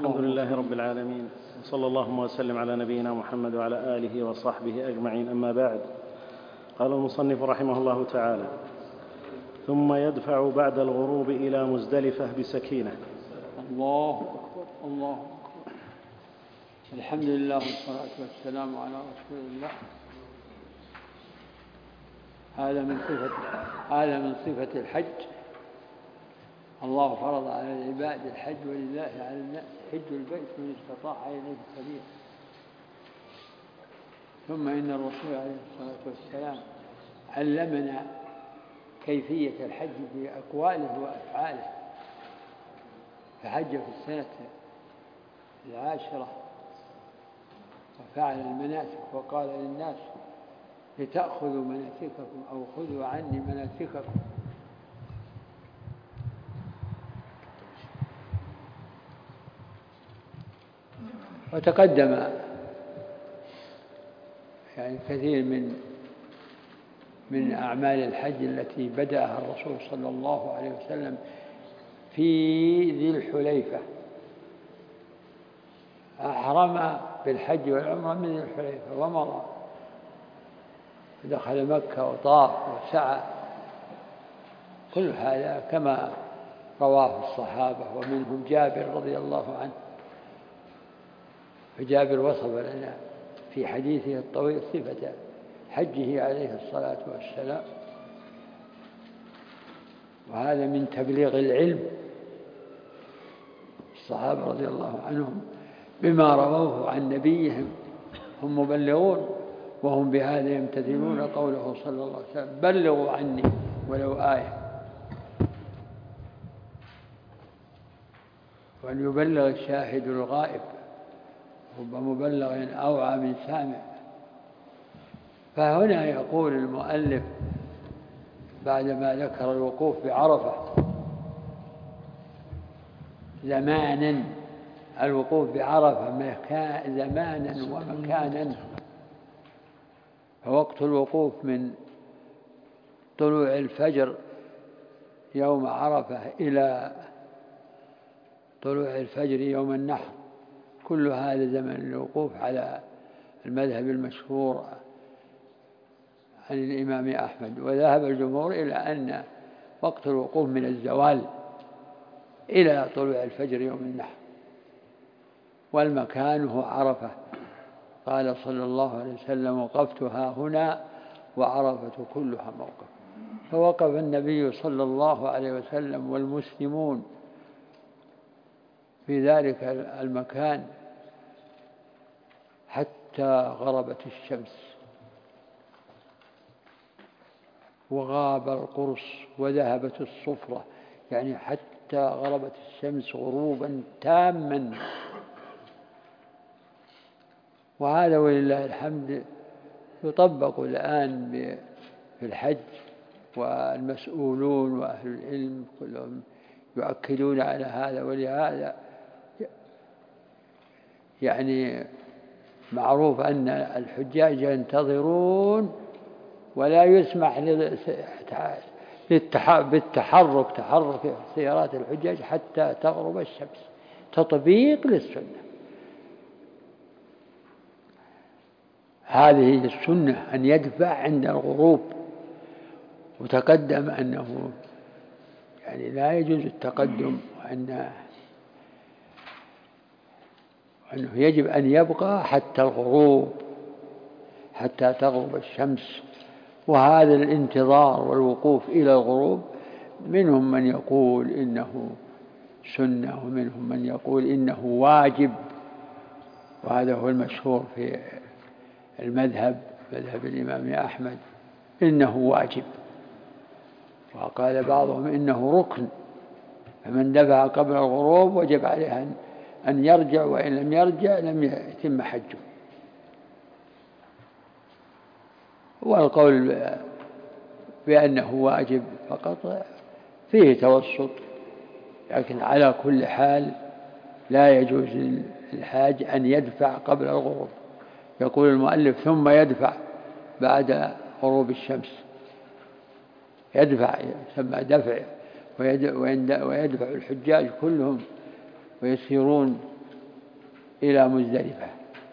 الحمد لله رب العالمين، وصلى الله وسلم على نبينا محمد وعلى آله وصحبه أجمعين. أما بعد، قال المصنف رحمه الله تعالى: ثم يدفع بعد الغروب إلى مزدلفة بسكينة. الله أكبر الله أكبر. الحمد لله والصلاة والسلام على رسول الله. هذا من صفة الحج. الله فرض على العباد الحج، ولله على الناس حج البيت من استطاع إليه سبيلا. ثم إن الرسول عليه الصلاة والسلام علمنا كيفية الحج بأقواله وأفعاله، فحج في السنة 10 وفعل المناسك، وقال للناس: لتأخذوا مناسككم أو خذوا عني مناسككم. وتقدم يعني كثير من أعمال الحج التي بدأها الرسول صلى الله عليه وسلم في ذي الحليفة. أحرم بالحج والعمرة من ذي الحليفة ومضى، دخل مكة وطاف وسعى. كل هذا كما رواه الصحابة، ومنهم جابر رضي الله عنه. فجابر وصف لنا في حديثه الطويل صفة حجه عليه الصلاة والسلام، وهذا من تبليغ العلم. الصحابة رضي الله عنهم بما رووه عن نبيهم هم مبلغون، وهم بهذا يمتثلون قوله صلى الله عليه وسلم: بلغوا عني ولو آية. وأن يبلغ الشاهد الغائب، رب مبلغ أوعى من سامع. فهنا يقول المؤلف بعدما ذكر الوقوف بعرفة زمانا، الوقوف بعرفة زمانا ومكانا. فوقت الوقوف من طلوع الفجر يوم عرفة إلى طلوع الفجر يوم النحر، كل هذا زمن الوقوف على المذهب المشهور عن الإمام أحمد. وذهب الجمهور إلى أن وقت الوقوف من الزوال إلى طلوع الفجر يوم النحر، والمكان هو عرفة. قال صلى الله عليه وسلم: وقفت ها هنا وعرفة كلها موقف. فوقف النبي صلى الله عليه وسلم والمسلمون في ذلك المكان حتى غربت الشمس وغاب القرص وذهبت الصفرة، يعني حتى غربت الشمس غروبا تاما. وهذا ولله الحمد يطبق الآن في الحج، والمسؤولون وأهل العلم كلهم يؤكدون على هذا. ولهذا يعني معروف أن الحجاج ينتظرون، ولا يسمح تحرك سيارات الحجاج حتى تغرب الشمس، تطبيق للسنة. هذه السنة أن يدفع عند الغروب. وتقدم أنه يعني لا يجوز التقدم، وأنه يجب أن يبقى حتى الغروب، حتى تغرب الشمس. وهذا الانتظار والوقوف إلى الغروب منهم من يقول إنه سنة، ومنهم من يقول إنه واجب، وهذا هو المشهور في مذهب الإمام أحمد، إنه واجب. وقال بعضهم إنه ركن، فمن دفع قبل الغروب وجب عليه أن يرجع، وإن لم يرجع لم يتم حجه. والقول بأنه واجب فقط فيه توسط، لكن على كل حال لا يجوز للحاج أن يدفع قبل الغروب. يقول المؤلف: ثم يدفع بعد غروب الشمس. يدفع يسمى دفع، ويدفع الحجاج كلهم ويسيرون إلى مزدلفة،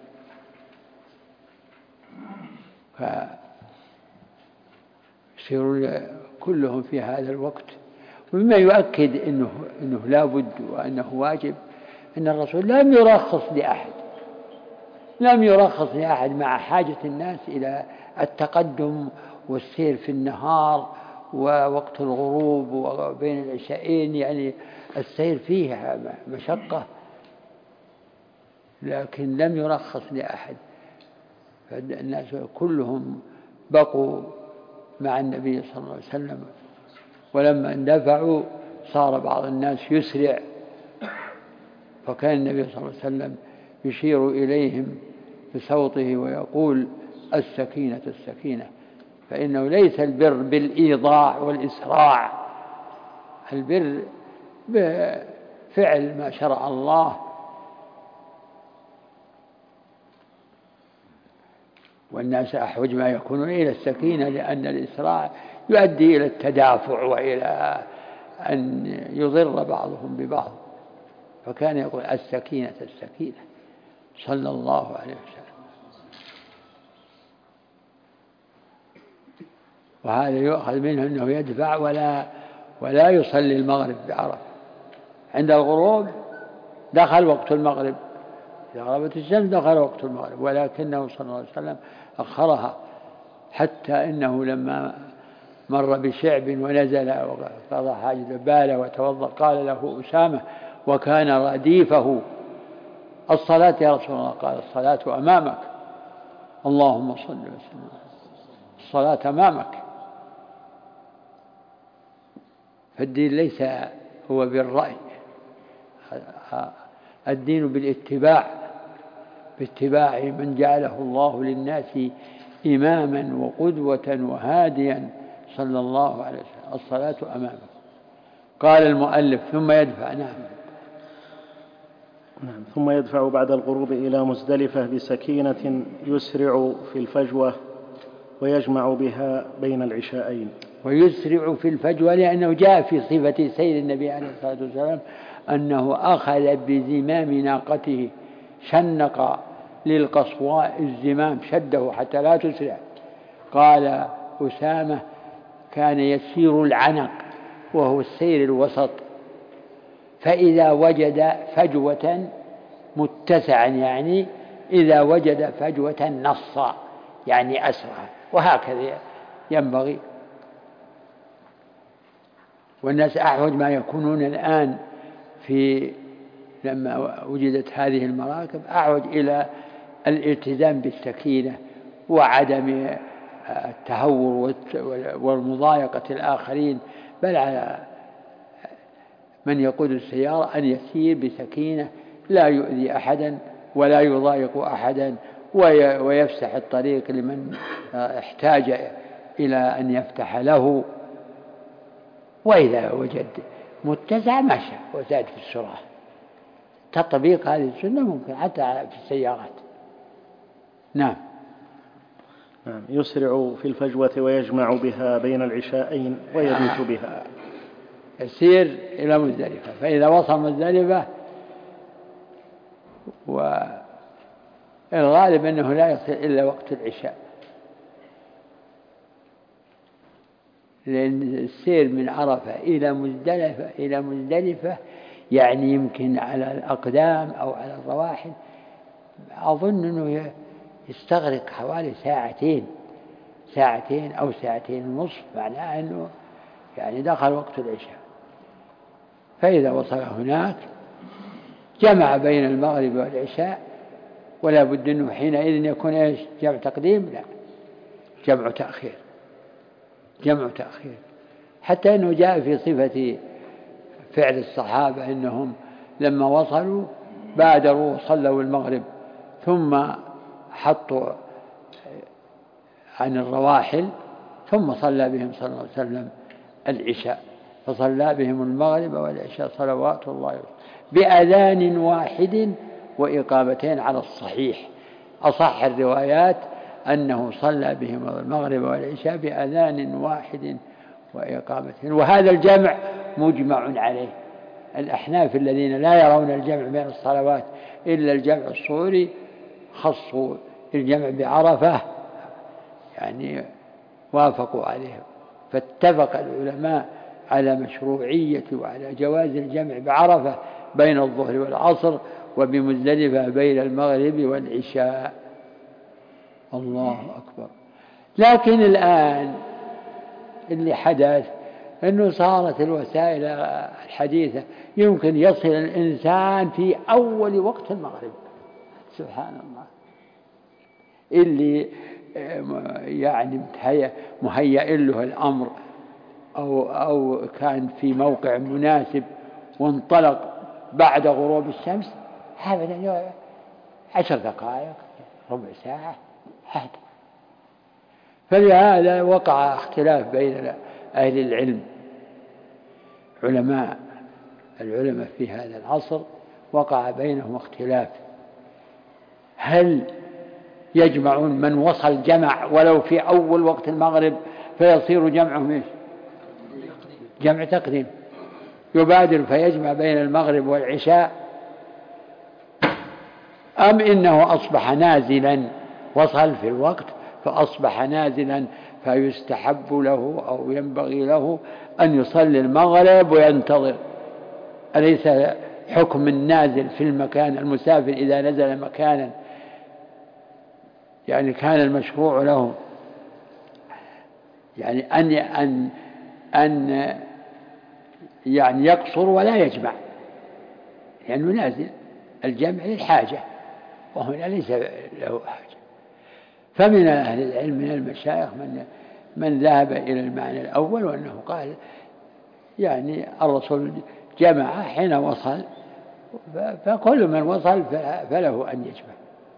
فيصيرون كلهم في هذا الوقت. ومما يؤكد إنه لا بد وأنه واجب أن الرسول لم يرخص لأحد مع حاجة الناس إلى التقدم والسير في النهار ووقت الغروب وبين العشاءين، يعني السير فيه مشقة، لكن لم يرخص لأحد، فالناس كلهم بقوا مع النبي صلى الله عليه وسلم. ولما اندفعوا صار بعض الناس يسرع، فكان النبي صلى الله عليه وسلم يشير إليهم بصوته ويقول: السكينة السكينة، فإنه ليس البر بالإيضاع والإسراع، البر بفعل ما شرع الله. والناس أحوج ما يكونون إلى السكينة، لأن الإسراع يؤدي إلى التدافع وإلى أن يضر بعضهم ببعض، فكان يقول: السكينة السكينة صلى الله عليه وسلم. وهذا يؤخذ منه أنه يدفع ولا يصلي المغرب بعرفة. عند الغروب دخل وقت المغرب، إذا غربت الشمس دخل وقت المغرب، ولكنه صلى الله عليه وسلم أخرها، حتى إنه لما مر بشعب ونزل وقضى حاجة باله وتوضأ قال له أسامة وكان رديفه: الصلاة يا رسول الله؟ قال: الصلاة أمامك، اللهم صل وسلم، الصلاة أمامك. فالدين ليس هو بالرأي، الدين باتباع من جعله الله للناس إماما وقدوة وهاديا صلى الله عليه وسلم. الصلاة أمامه. قال المؤلف: ثم يدفع. نعم. ثم يدفع بعد الغروب إلى مزدلفة بسكينة يسرع في الفجوة ويجمع بها بين العشاءين. ويسرع في الفجوة لأنه جاء في صفة سير النبي عليه الصلاة والسلام أنه أخذ بزمام ناقته، شنق للقصواء الزمام، شده حتى لا تسرع. قال أسامة: كان يسير العنق، وهو السير الوسط، فإذا وجد فجوة متسعا، يعني إذا وجد فجوة نص، يعني أسرع، وهكذا ينبغي. والناس أحوج ما يكونون الآن لما وجدت هذه المراكب أحوج إلى الالتزام بالسكينة وعدم التهور والمضايقة الآخرين، بل على من يقود السيارة أن يسير بسكينة، لا يؤذي أحدا ولا يضايق أحدا، ويفسح الطريق لمن احتاج إلى أن يفتح له، وإذا وجد متسع مشى وزاد في السرعة. تطبيق هذه السنة ممكن حتى في السيارات. نعم. يسرع في الفجوة ويجمع بها بين العشاءين ويبيت بها. يسير إلى مزدلفة، فإذا وصل مزدلفة، والغالب أنه لا يصل إلا وقت العشاء، لأن السير من عرفة إلى مزدلفة يعني يمكن على الأقدام أو على الرواحل أظن أنه يستغرق حوالي ساعتين أو ساعتين ونصف، معناه أنه يعني دخل وقت العشاء. فإذا وصل هناك جمع بين المغرب والعشاء، ولا بد أنه حينئذ يكون إيش؟ جمع تقديم؟ لا، جمع تأخير، حتى أنه جاء في صفة فعل الصحابة أنهم لما وصلوا بادروا صلوا المغرب، ثم حطوا عن الرواحل، ثم صلى بهم صلى الله عليه وسلم العشاء، فصلى بهم المغرب والعشاء صلوات الله وسلم بأذان واحد وإقامتين على الصحيح. أصح الروايات أنه صلى بهم المغرب والعشاء بأذان واحد وإقامتين، وهذا الجمع مجمع عليه، الأحناف الذين لا يرون الجمع بين الصلوات إلا الجمع الصوري خصوا الجمع بعرفة، يعني وافقوا عليه، فاتفق العلماء على مشروعية وعلى جواز الجمع بعرفة بين الظهر والعصر، وبمزدلفة بين المغرب والعشاء. الله أكبر. لكن الآن اللي حدث أنه صارت الوسائل الحديثة يمكن يصل الإنسان في أول وقت المغرب، سبحان الله، اللي يعني مهيأ له الأمر أو كان في موقع مناسب وانطلق بعد غروب الشمس، أبدا 10 دقائق ربع ساعة هذا. فلهذا وقع اختلاف بين أهل العلم، العلماء في هذا العصر وقع بينهم اختلاف، هل يجمعون من وصل جمع ولو في أول وقت المغرب فيصير جمعهم جمع تقديم، يبادر فيجمع بين المغرب والعشاء، أم إنه أصبح نازلا، وصل في الوقت فأصبح نازلا فيستحب له أو ينبغي له أن يصلي المغرب وينتظر؟ أليس حكم النازل في المكان المسافر إذا نزل مكانا يعني كان المشروع له يعني أن يعني يقصر ولا يجمع، لأنه نازل، الجمع للحاجة وهنا ليس له حاجة. فمن أهل العلم من المشايخ من ذهب إلى المعنى الأول، وأنه قال يعني الرسول جمع حين وصل، فكل من وصل فله أن يجمع.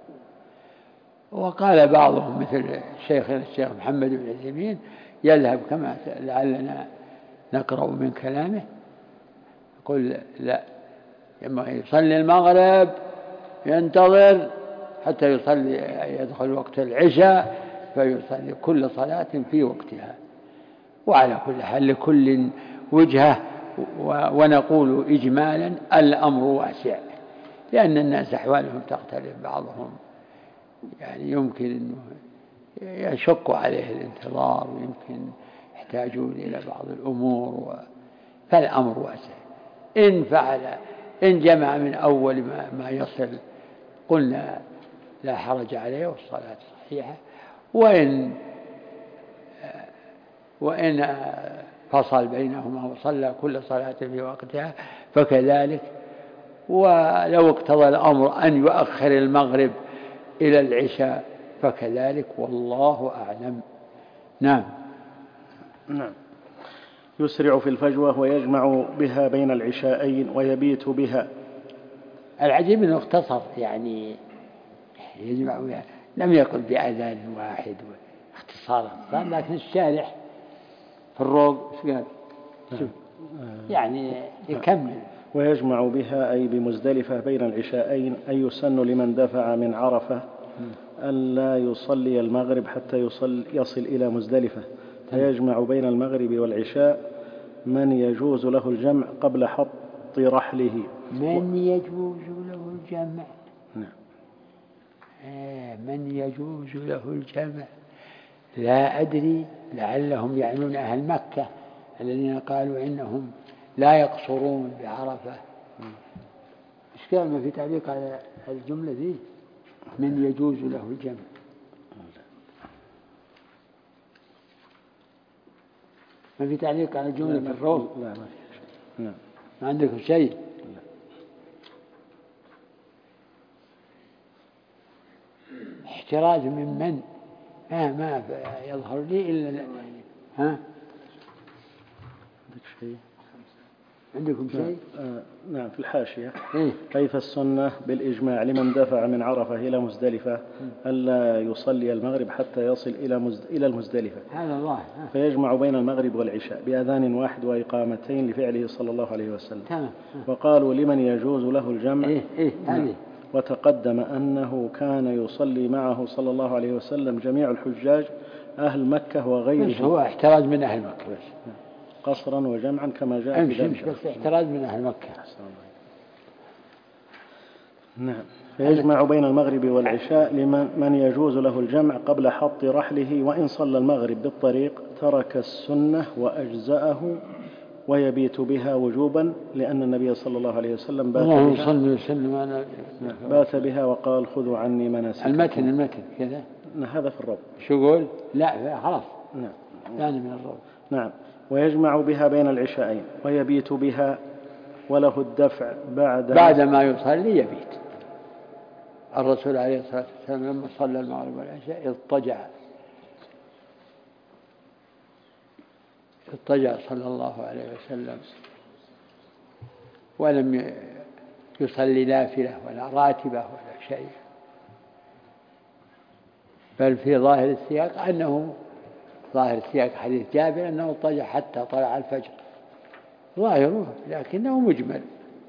وقال بعضهم مثل شيخنا الشيخ محمد بن عثيمين يذهب كما لعلنا نقرأ من كلامه، يقول لا، يصلي المغرب ينتظر حتى يدخل وقت العشاء فيصلي كل صلاة في وقتها. وعلى كل حال لكل وجهة، ونقول إجمالا الأمر واسع، لأن الناس أحوالهم تختلف، بعضهم يعني يمكن أنه يشق عليه الانتظار، ويمكن يحتاجون إلى بعض الأمور، فالأمر واسع. إن جمع من أول ما يصل قلنا لا حرج عليه والصلاة صحيحة، وإن فصل بينهما وصلى كل صلاة في وقتها فكذلك. ولو اقتضى الأمر أن يؤخر المغرب إلى العشاء فكذلك، والله أعلم. نعم. يسرع في الفجوة ويجمع بها بين العشاءين ويبيت بها. العجيب أنه اختصر، يعني يجمع بها، لم يقل بأذان واحد اختصارا، لكن الشارح في الروض قال يعني يكمل. ويجمع بها أي بمزدلفة بين العشاءين، أي يسن لمن دفع من عرفة أن لا يصلي المغرب حتى يصل إلى مزدلفة، فيجمع بين المغرب والعشاء من يجوز له الجمع قبل حط رحله. من يجوز له الجمع؟ نعم. من يجوز له الجمع، لا أدري، لعلهم يعنون أهل مكة الذين قالوا إنهم لا يقصرون بعرفة. إيش كلمة في تعليق على الجملة ذي من يجوز له الجمع؟ ما في تعليق على الجملة في الروض؟ لا ما في شيء. نعم. ما عندكم شيء؟ احتراز من ما يظهر لي إلا ها؟ عندك شيء؟ عندكم شيء؟ نعم في الحاشية. كيف السنة بالإجماع لمن دفع من عرفة إلى مزدلفة ألا يصلي المغرب حتى يصل إلى المزدلفة، هذا الله، فيجمع بين المغرب والعشاء بأذان واحد وإقامتين لفعله صلى الله عليه وسلم. تمام. وقالوا لمن يجوز له الجمع. هذه. وتقدم أنه كان يصلي معه صلى الله عليه وسلم جميع الحجاج أهل مكة وغيرهم. هو احتراز من أهل مكة بس. قصرا وجمعا كما جاء في ذلك. بس اعتراض من أهل مكة. نعم. فيجمع بين المغرب والعشاء لمن يجوز له الجمع قبل حط رحله، وإن صلى المغرب بالطريق ترك السنة وأجزأه ويبيت بها وجوبا، لأن النبي صلى الله عليه وسلم بات بها وقال خذوا عني مناسككم. المتن كذا. هذا في الرب. شو يقول؟ لا خلاص. نعم. يعني من الرب. نعم. ويجمع بها بين العشاءين ويبيت بها، وله الدفع بعد ما يصلي يبيت. الرسول عليه الصلاة والسلام لما صلى المغرب والعشاء اضطجع صلى الله عليه وسلم، ولم يصلي نافلة ولا راتبة ولا شيء، بل في ظاهر السياق حديث جابر أنه اضطجع حتى طلع الفجر، ظاهره لكنه مجمل.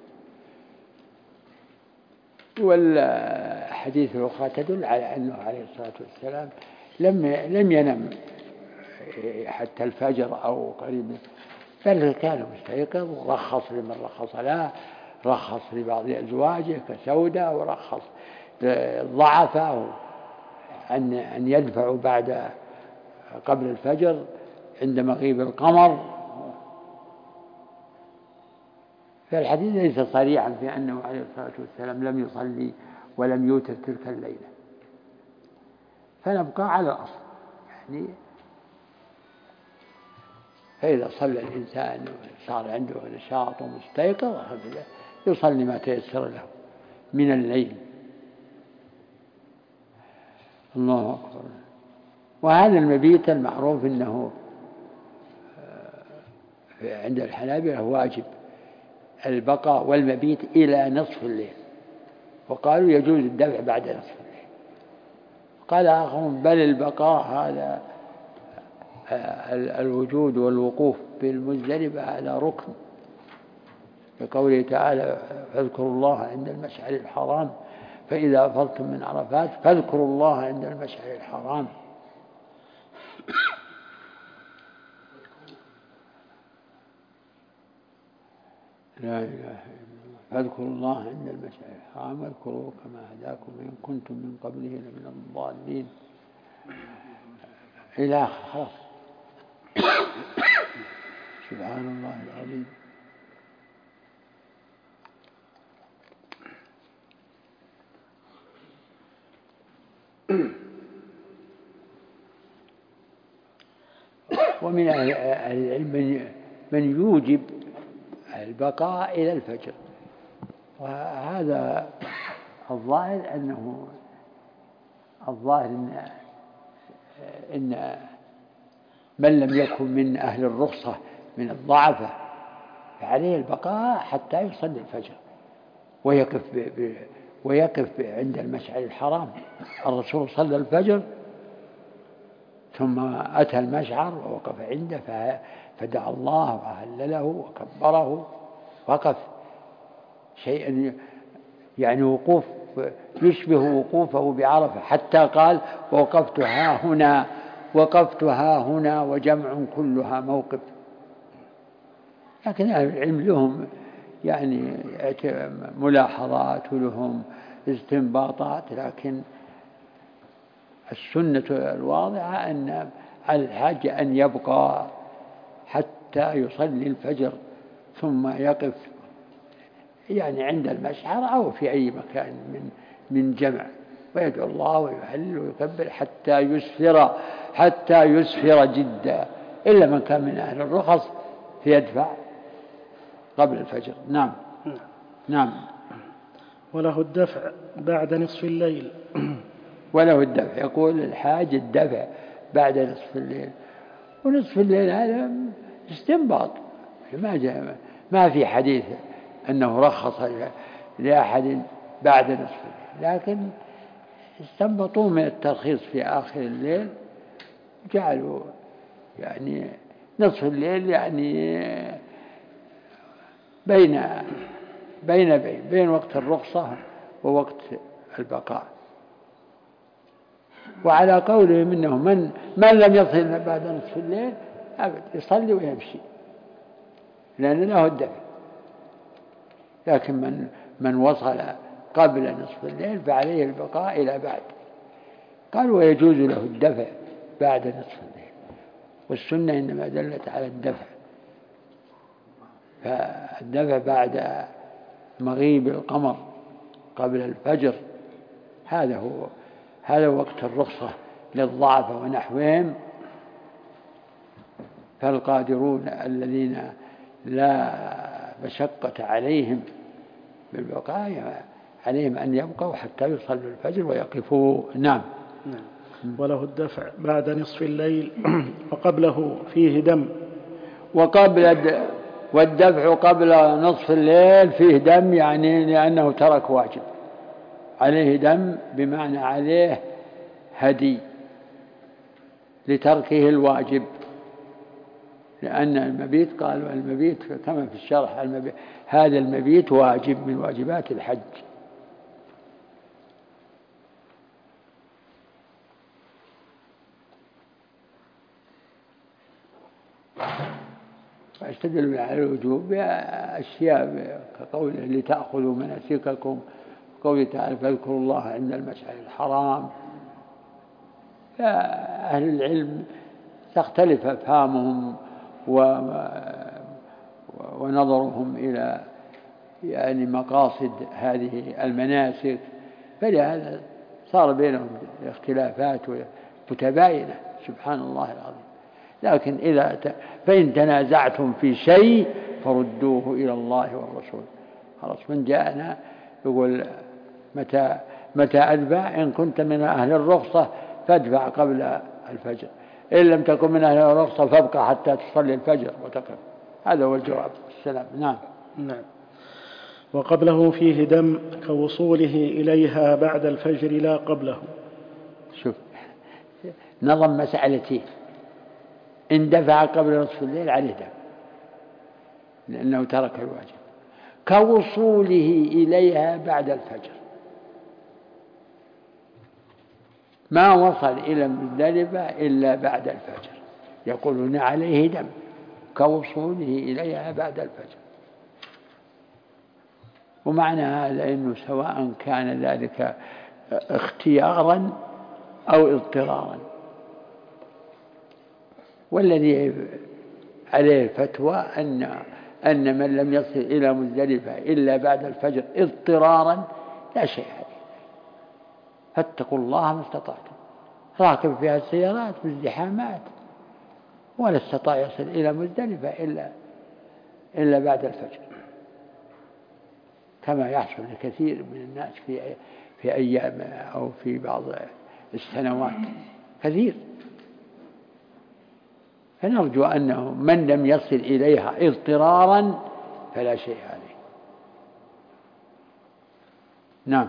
والحديث الأخرى تدل على أنه عليه الصلاة والسلام لم ينم حتى الفجر أو قريب، بل كان مستيقظ، ورخص لمن رخص له، رخص لبعض أزواجه كسودة، ورخص ضعفه أن يدفعوا قبل الفجر عند مغيب القمر. فالحديث ليس صريحا في أنه عليه الصلاة والسلام لم يصلي ولم يوتر تلك الليلة، فنبقى على الأصل. يعني فإذا صلى الإنسان صار عنده نشاط ومستيقظ يصلي ما تيسر له من الليل. الله أكبر. وهذا المبيت المعروف أنه عند الحنابلة واجب البقاء والمبيت إلى نصف الليل، وقالوا يجوز الدفع بعد نصف الليل. قال آخرون بل البقاء هذا الوجود والوقوف بالمزدلفة هذا ركن، بقوله تعالى فاذكروا الله عند المشعر الحرام فإذا أفضتم من عرفات فاذكروا الله عند المشعر الحرام. لا إله إلا الله. فاذكروا الله عند المشعر الحرام واذكروه كما هداكم إن كنتم من قبله لمن الضالين إلى آخر. خلاص. سبحان الله العظيم. ومن أهل العلم من يوجب البقاء إلى الفجر، وهذا الظاهر إن من لم يكن من أهل الرخصة من الضعفة فعليه البقاء حتى يصلي الفجر ويقف عند المشعر الحرام. الرسول صلى الفجر ثم أتى المشعر ووقف عنده فدعا الله وهلله وكبره، وقف شيئا يعني وقوف يشبه وقوفه بعرفة، حتى قال وقفت ها هنا وجمع كلها موقف. لكن أهل العلم لهم يعني ملاحظات ولهم استنباطات، لكن السنة الواضحة أن على الحاج أن يبقى حتى يصلي الفجر ثم يقف يعني عند المشعر أو في أي مكان من جمع، ويدعو الله ويهلل ويكبر حتى يسفر جدا، إلا من كان من أهل الرخص فيدفع قبل الفجر. نعم. وله الدفع بعد نصف الليل. وله الدفع، يقول الحاج الدفع بعد نصف الليل، ونصف الليل هذا استنباط، ما في حديث أنه رخص لأحد بعد نصف الليل، لكن استنبطوا من الترخيص في آخر الليل، جعلوا يعني نصف الليل يعني بين وقت الرخصة ووقت البقاء. وعلى قولهم إنه من لم يصل بعد نصف الليل أبد يصلي ويمشي، لأن له الدفع. لكن من وصل قبل نصف الليل فعليه البقاء إلى بعد. قال ويجوز له الدفع بعد نصف الليل، والسنة إنما دلت على الدفع، فالدفع بعد مغيب القمر قبل الفجر هذا وقت الرخصة للضعف ونحوهم. فالقادرون الذين لا مشقة عليهم بالبقاء عليهم أن يبقوا حتى يصلوا الفجر ويقفوا. نعم. وله الدفع بعد نصف الليل وقبله فيه دم. والدفع قبل نصف الليل فيه دم، يعني لأنه ترك واجب، عليه دم بمعنى عليه هدي لتركه الواجب. لأن المبيت قالوا المبيت كما في الشرح هذا المبيت واجب من واجبات الحج. فاستدلوا على الوجوب بأشياء كقوله لتأخذوا مناسككم، قوله تعالى فاذكروا الله عند المشعر الحرام. فأهل العلم تختلف أفهامهم ونظرهم إلى يعني مقاصد هذه المناسك، فلهذا صار بينهم اختلافات متباينة سبحان الله العظيم. لكن فإن تنازعتم في شيء فردوه إلى الله والرسول. خلاص، من جاءنا يقول متى أدفع؟ إن كنت من أهل الرخصة فادفع قبل الفجر، إن لم تكن من أهل الرخصة فابقى حتى تصلي الفجر وتقف. هذا هو الجواب. السلام. نعم. وقبله فيه دم كوصوله إليها بعد الفجر لا قبله. شوف نظم مسألتين، إن دفع قبل نصف الليل عليه دم لأنه ترك الواجب، كوصوله إليها بعد الفجر، ما وصل إلى مزدلفة إلا بعد الفجر يقولون عليه دم كوصوله إليها بعد الفجر. ومعنى هذا أنه سواء كان ذلك اختيارا أو اضطرارا، والذي عليه الفتوى أن من لم يصل إلى مزدلفة إلا بعد الفجر اضطرارا لا شيء عليه، فاتقوا الله ما استطعتم. راكب فيها السيارات والزحامات ولا استطاع يصل إلى مزدلفة إلا بعد الفجر، كما يحصل لكثير من الناس في أيام أو في بعض السنوات كثير. فنرجو أنه من لم يصل إليها اضطرارا فلا شيء عليه. نعم.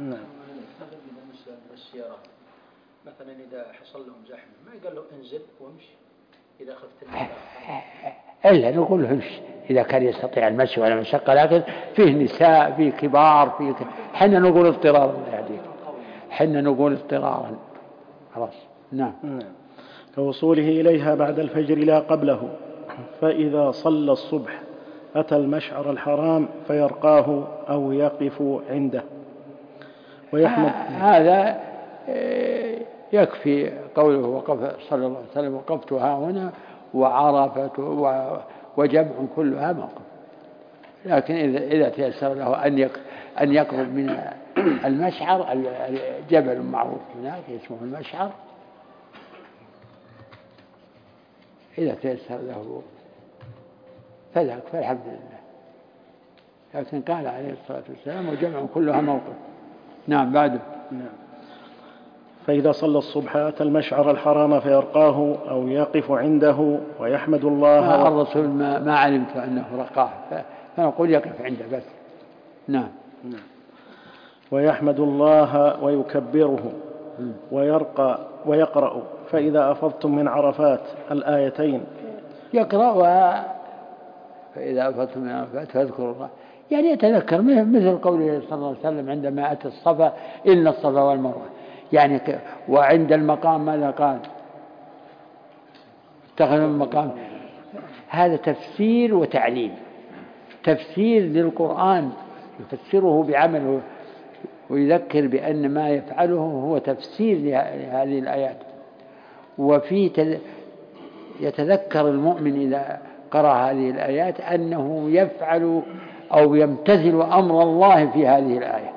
السيارات مثلا إذا حصل لهم زحمة ما يقال له انزل وامشي إذا خفت إلا نقول له امشي إذا كان يستطيع المشي ولا مشقة، لكن فيه نساء فيه كبار حنا نقول اضطرارا يعني حنا نقول اضطرارا خلاص. نعم. كوصوله إليها بعد الفجر لا قبله، فإذا صلى الصبح أتى المشعر الحرام فيرقاه أو يقف عنده ويحمد. هذا يكفي قوله وقف صلى الله عليه وسلم وقفت ها هنا وعرفت وجمع كلها موقف. لكن إذا تيسر له أن يقرب من المشعر، جبل معروف هناك اسمه المشعر، إذا تيسر له فذاك فالحمد لله. لكن قال عليه الصلاة والسلام وجمع كلها موقف. نعم. بعده. نعم. فإذا صلى الصبح أتى المشعر الحرام فيرقاه أو يقف عنده ويحمد الله. الرسول ما علمت أنه رقاه فنقول يقف عنده بس. نعم. ويحمد الله ويكبره ويقرأ فإذا أفضتم من عرفات الآيتين يقرأ فإذا أفضتم من عرفات فاذكروا الله، يعني يتذكر مثل قوله صلى الله عليه وسلم عندما أتى الصفا إن الصفا والمروة، يعني وعند المقام ماذا قال؟ اتخذوا المقام هذا تفسير وتعليم، تفسير للقرآن يفسره بعمله ويذكر بأن ما يفعله هو تفسير لهذه الآيات. وفي يتذكر المؤمن إذا قرأ هذه الآيات أنه يفعل أو يمتثل أمر الله في هذه الآية.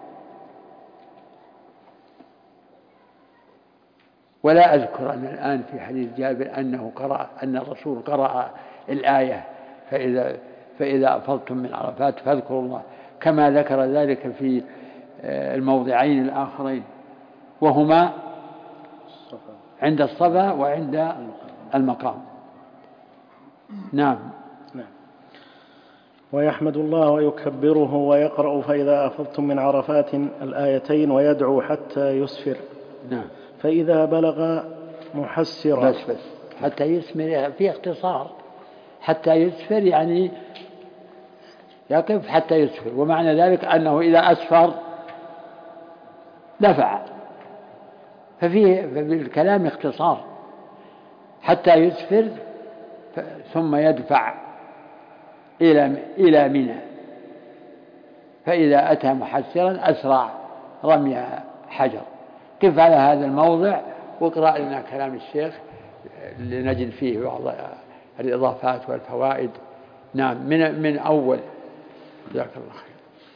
ولا أذكر أن الآن في حديث جابر أن الرسول قرأ الآية فإذا أفضتم من عرفات فاذكروا الله، كما ذكر ذلك في الموضعين الآخرين، وهما عند الصفا وعند المقام. نعم. ويحمد الله ويكبره ويقرأ فإذا أفضتم من عرفات الآيتين ويدعو حتى يسفر. نعم. فإذا بلغ محسرا. بس حتى يسفر في اختصار، حتى يسفر يعني يقف حتى يسفر، ومعنى ذلك أنه إذا أسفر دفع، ففي الكلام اختصار، حتى يسفر ثم يدفع إلى منى، فإذا أتى محسرا أسرع رمي حجر. قف على هذا الموضع واقرأ لنا كلام الشيخ لنجد فيه بعض الإضافات والفوائد. نعم. من أول. جزاك الله خير.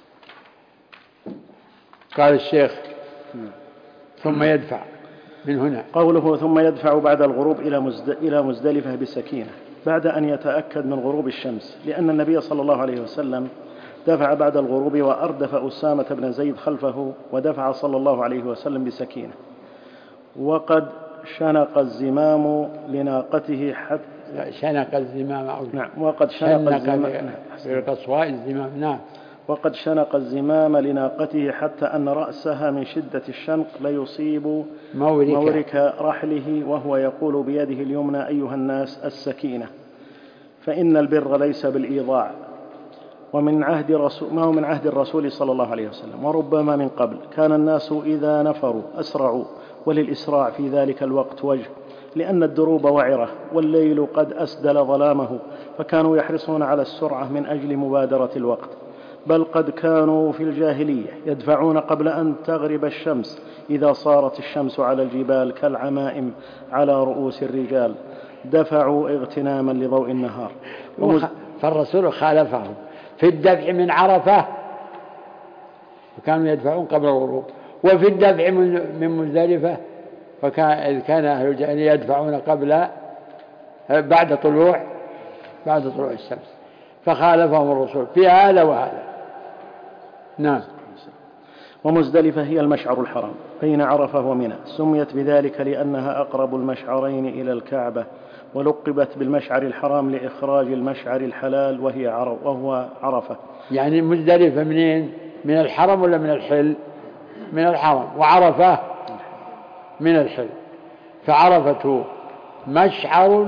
قال الشيخ ثم يدفع من هنا. قوله ثم يدفع بعد الغروب إلى مزدلفة بسكينة بعد أن يتأكد من غروب الشمس، لأن النبي صلى الله عليه وسلم دفع بعد الغروب وأردف أسامة بن زيد خلفه، ودفع صلى الله عليه وسلم بسكينة. وقد شنق الزمام لناقته حتى شنق الزمام. نعم. وقد شنق الزمام بالقصواء الزمام. نعم. وقد شنق الزمام لناقته حتى أن رأسها من شدة الشنق ليصيب مورك رحله، وهو يقول بيده اليمنى أيها الناس السكينة، فإن البر ليس بالإيضاع، ما هو من عهد الرسول صلى الله عليه وسلم، وربما من قبل كان الناس إذا نفروا أسرعوا، وللإسراع في ذلك الوقت وجه، لأن الدروب وعرة والليل قد أسدل ظلامه، فكانوا يحرصون على السرعة من أجل مبادرة الوقت، بل قد كانوا في الجاهلية يدفعون قبل أن تغرب الشمس إذا صارت الشمس على الجبال كالعمائم على رؤوس الرجال، دفعوا اغتناما لضوء النهار. فالرسول خالفهم في الدفع من عرفة، فكانوا يدفعون قبل الغروب، وفي الدفع من مزدلفة كان أهل الجاهلية يدفعون بعد طلوع الشمس، فخالفهم الرسول في هذا وهذا. نعم. ومزدلفة هي المشعر الحرام بين عرفة ومنى، سميت بذلك لأنها أقرب المشعرين إلى الكعبة، ولقبت بالمشعر الحرام لإخراج المشعر الحلال وهو عرفة. يعني مزدلفة منين؟ من الحرم ولا من الحل؟ من الحرم، وعرفة من الحل، فعرفة مشعر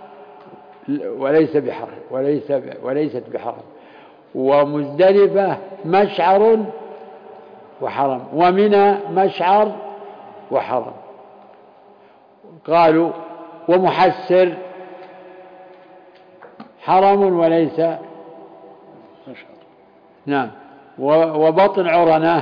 وليست بحرم، ومزدلفة مشعر وحرم، ومنى مشعر وحرم. قالوا ومحسر حرم وليس مشعر. نعم. وبطن عرنة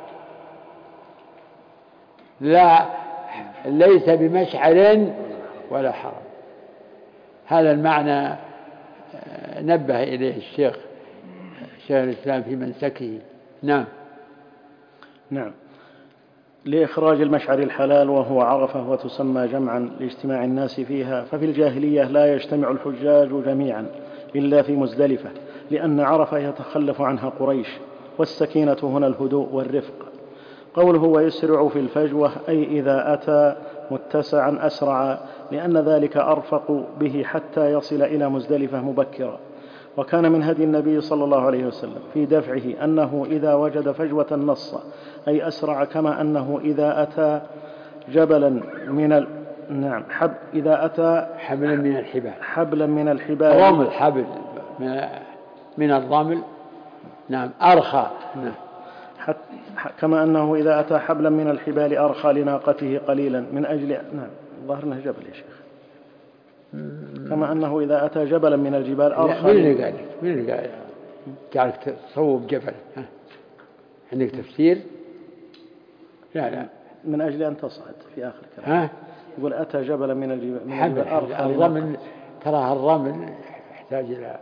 ليس بمشعر ولا حرم. هذا المعنى نبه إليه الشيخ الإسلام في منسكه. نعم. نعم. لإخراج المشعر الحلال وهو عرفة، وتسمى جمعا لاجتماع الناس فيها، ففي الجاهلية لا يجتمع الحجاج جميعا إلا في مزدلفة، لأن عرفة يتخلف عنها قريش، والسكينة هنا الهدوء والرفق. قوله ويسرع في الفجوة أي إذا أتى متسعا أسرع، لأن ذلك أرفق به حتى يصل إلى مزدلفة مبكرا. وكان من هدي النبي صلى الله عليه وسلم في دفعه أنه إذا وجد فجوة نص، أي أسرع، كما أنه إذا أتى جبلا من إذا أتى حبلا من الحبال رمل حبل من الرمل. نعم. أرخى. نعم. كما أنه إذا أتى حبلا من الحبال أرخى لناقته قليلا من أجل ظهرنا جبل يا شيخ. كما أنه إذا أتى جبلا من الجبال أرخى. من اللي قال جعلك تصوب جبل؟ عندك تفسير؟ لا من أجل أن تصعد في آخر كلام. يقول أتى جبلا من الجبال أرخى. الرمل، ترى الرمل يحتاج إلى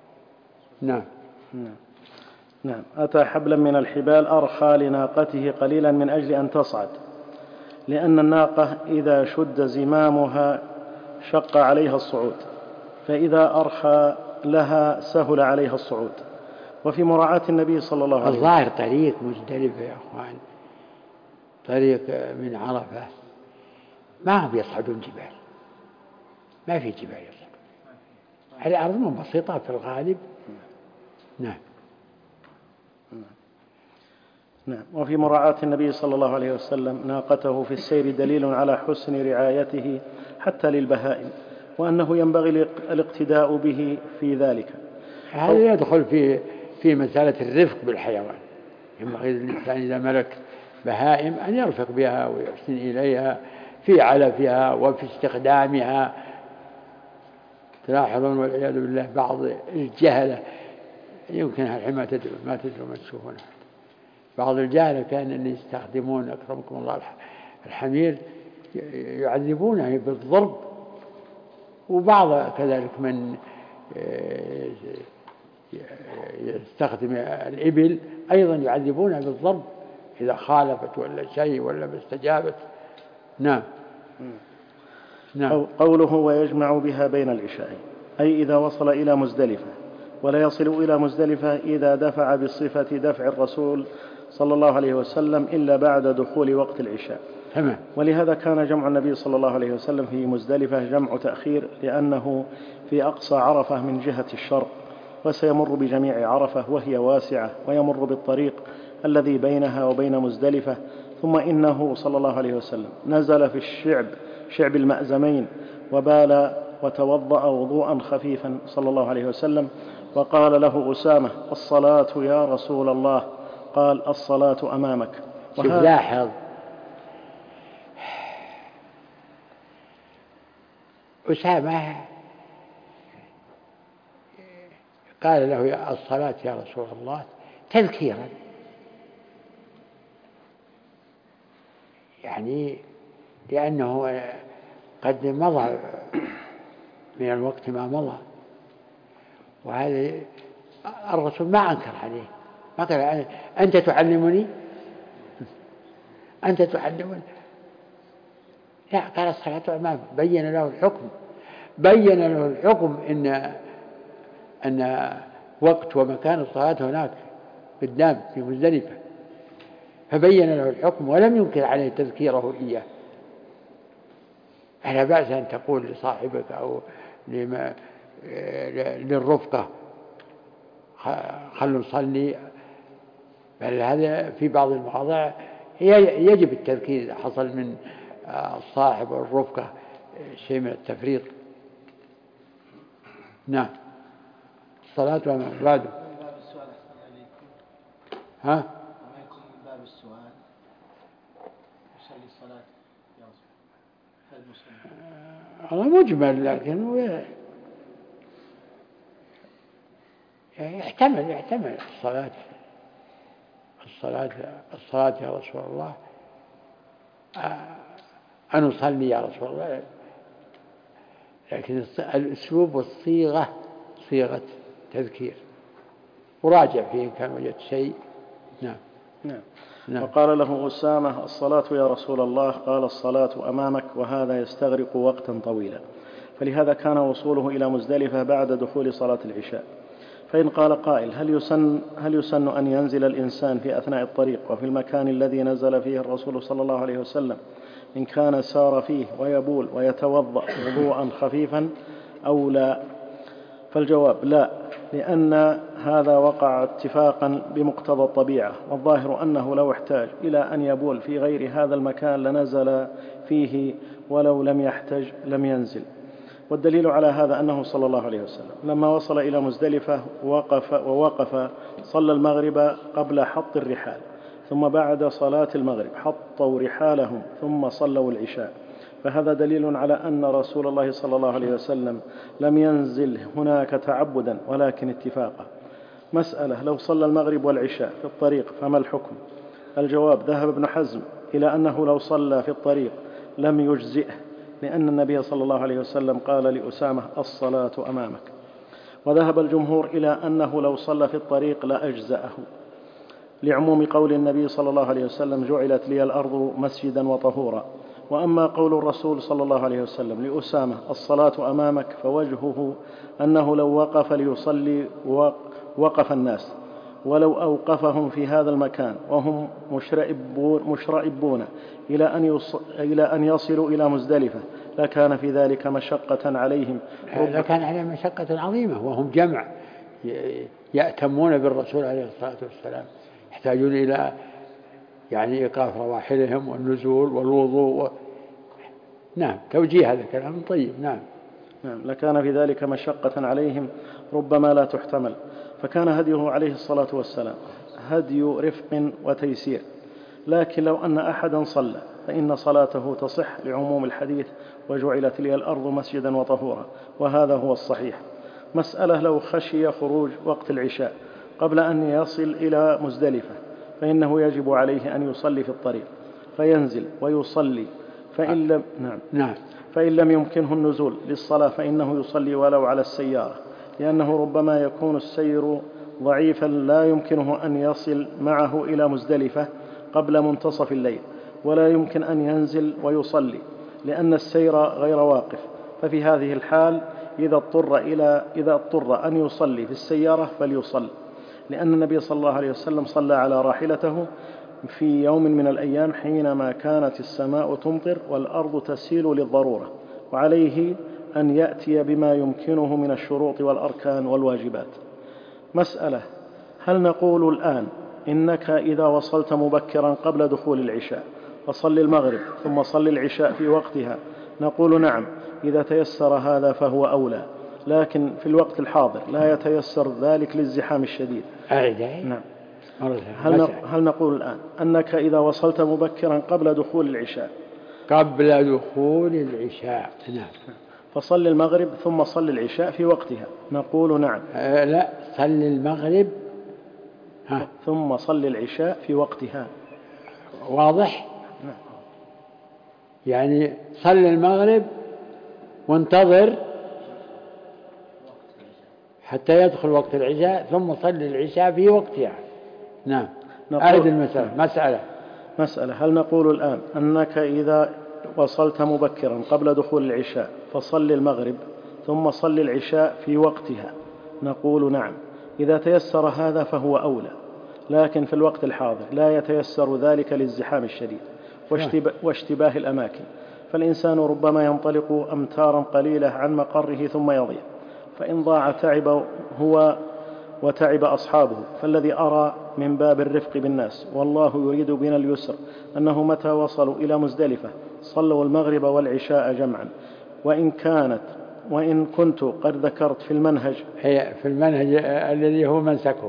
نعم. أتى حبلا من الحبال أرخى لناقته قليلا من أجل أن تصعد، لأن الناقة إذا شد زمامها شق عليها الصعود، فإذا أرخى لها سهل عليها الصعود. وفي مراعاة النبي صلى الله عليه وسلم الظاهر طريق مزدلفة يا أخوان، طريق من عرفة ما هم يصعدون جبال، ما في جبال يصعدون، هذه أرض بسيطة في الغالب. نعم. وفي مراعاة النبي صلى الله عليه وسلم ناقته في السير دليل على حسن رعايته حتى للبهائم، وأنه ينبغي الاقتداء به في ذلك. هذا يدخل في مسألة الرفق بالحيوان. ينبغي الإنسان إذا ملك بهائم أن يرفق بها ويحسن إليها في علفها وفي استخدامها. تلاحظون والعياذ بالله بعض الجهلة، يمكن الحين ما تدرون ما تشوفونها، بعض الجهلة كان يستخدمون أكرمكم الله الحمير يعذبونه بالضرب، وبعض كذلك من يستخدم الإبل أيضا يعذبونها بالضرب إذا خالفت ولا شيء ولا ما استجابت. نعم. قوله ويجمع بها بين العشاءين، أي إذا وصل إلى مزدلفة، ولا يصل إلى مزدلفة إذا دفع بصفة دفع الرسول صلى الله عليه وسلم إلا بعد دخول وقت العشاء. ولهذا كان جمع النبي صلى الله عليه وسلم في مزدلفة جمع تأخير، لأنه في أقصى عرفة من جهة الشرق، وسيمر بجميع عرفة وهي واسعة، ويمر بالطريق الذي بينها وبين مزدلفة. ثم إنه صلى الله عليه وسلم نزل في شعب المأزمين وبال وتوضأ وضوءا خفيفا صلى الله عليه وسلم، وقال له أسامة الصلاة يا رسول الله؟ قال الصلاة أمامك. لاحظ أسامة قال له الصلاة يا رسول الله تذكيرا، يعني لأنه قد مضى من الوقت ما مضى، وهذا الرسول ما أنكر عليه، ما قال أنت تعلمني لا، قال الصلاة أمامك. بين له الحكم أن وقت ومكان الصلاة هناك قدام في مزدلفة، فبين له الحكم ولم ينكر عليه تذكيره إياه. لا بأس أن تقول لصاحبك أو للرفقة خلوا نصلي، بل هذا في بعض المواضع يجب التذكير إذا حصل من الصاحب والرفقة شيء من التفريط. الصلاة وما بعده. ما يكون من باب السؤال يصلي الصلاة يا رسول الله مجمل، لكن يحتمل الصلاة يا رسول الله، أن أصلي يا رسول الله، لكن الأسلوب والصيغة صيغة تذكير، وراجع فيه إن كان وجدت شيء. نعم. وقال له أسامة الصلاة يا رسول الله؟ قال الصلاة أمامك، وهذا يستغرق وقتا طويلا، فلهذا كان وصوله إلى مزدلفة بعد دخول صلاة العشاء. فإن قال قائل هل يسن أن ينزل الإنسان في أثناء الطريق وفي المكان الذي نزل فيه الرسول صلى الله عليه وسلم إن كان سار فيه ويبول ويتوضأ وضوءا خفيفا أو لا؟ فالجواب لا، لأن هذا وقع اتفاقا بمقتضى الطبيعة، والظاهر أنه لو احتاج إلى أن يبول في غير هذا المكان لنزل فيه، ولو لم يحتج لم ينزل. والدليل على هذا أنه صلى الله عليه وسلم لما وصل إلى مزدلفة ووقف صلى المغرب قبل حط الرحال، ثم بعد صلاة المغرب حطوا رحالهم ثم صلوا العشاء، فهذا دليل على أن رسول الله صلى الله عليه وسلم لم ينزل هناك تعبدا ولكن اتفاقا. مسألة: لو صلى المغرب والعشاء في الطريق فما الحكم؟ الجواب: ذهب ابن حزم إلى أنه لو صلى في الطريق لم يجزئه، لأن النبي صلى الله عليه وسلم قال لأسامة: الصلاة أمامك. وذهب الجمهور إلى أنه لو صلى في الطريق لأجزأه، لعموم قول النبي صلى الله عليه وسلم: جعلت لي الأرض مسجدا وطهورا. وأما قول الرسول صلى الله عليه وسلم لأسامة: الصلاة أمامك، فوجهه أنه لو وقف ليصلي وقف الناس، ولو أوقفهم في هذا المكان وهم مشرئبون إلى أن يصلوا إلى مزدلفة لكان في ذلك مشقة عليهم. لكان عليه مشقة عظيمة، وهم جمع يأتمون بالرسول عليه الصلاة والسلام، يحتاجون إلى يعني إيقاف رواحلهم والنزول والوضوء نعم، توجيه هذا كلام طيب. نعم لكان في ذلك مشقة عليهم ربما لا تحتمل. فكان هديه عليه الصلاة والسلام هدي رفق وتيسير. لكن لو أن أحدا صلى فإن صلاته تصح لعموم الحديث: وجعلت لي الأرض مسجدا وطهورا، وهذا هو الصحيح. مسألة: لو خشي خروج وقت العشاء قبل أن يصل إلى مزدلفة فإنه يجب عليه أن يصلي في الطريق فينزل ويصلي، فإن لم يمكنه النزول للصلاة فإنه يصلي ولو على السيارة، لأنه ربما يكون السير ضعيفا لا يمكنه أن يصل معه إلى مزدلفة قبل منتصف الليل، ولا يمكن أن ينزل ويصلي لأن السير غير واقف. ففي هذه الحال إذا اضطر أن يصلي في السيارة فليصل، لأن النبي صلى الله عليه وسلم صلى على راحلته في يوم من الأيام حينما كانت السماء تمطر والأرض تسيل للضرورة، وعليه أن يأتي بما يمكنه من الشروط والأركان والواجبات. مسألة: هل نقول الآن إنك إذا وصلت مبكرا قبل دخول العشاء فصل المغرب ثم صل العشاء في وقتها؟ نقول نعم، إذا تيسر هذا فهو أولى، لكن في الوقت الحاضر لا يتيسر ذلك للزحام الشديد. نعم. هل نقول الآن أنك إذا وصلت مبكرا قبل دخول العشاء نعم فصل المغرب ثم صل العشاء في وقتها؟ نقول نعم. لا، صل المغرب ثم صل العشاء في وقتها. واضح؟ نعم. يعني صل المغرب وانتظر حتى يدخل وقت العشاء ثم صل العشاء في وقتها. نعم. هذه مسألة: هل نقول الآن أنك إذا وصلت مبكرا قبل دخول العشاء فصل المغرب ثم صل العشاء في وقتها؟ نقول نعم، إذا تيسر هذا فهو أولى، لكن في الوقت الحاضر لا يتيسر ذلك للزحام الشديد واشتباه الأماكن، فالإنسان ربما ينطلق أمتارا قليلة عن مقره ثم يضيع، فإن ضاع تعب هو وتعب أصحابه. فالذي أرى من باب الرفق بالناس والله يريد بنا اليسر أنه متى وصلوا إلى مزدلفة صلوا المغرب والعشاء جمعا، وإن كنت قد ذكرت في المنهج الذي هو منسكه.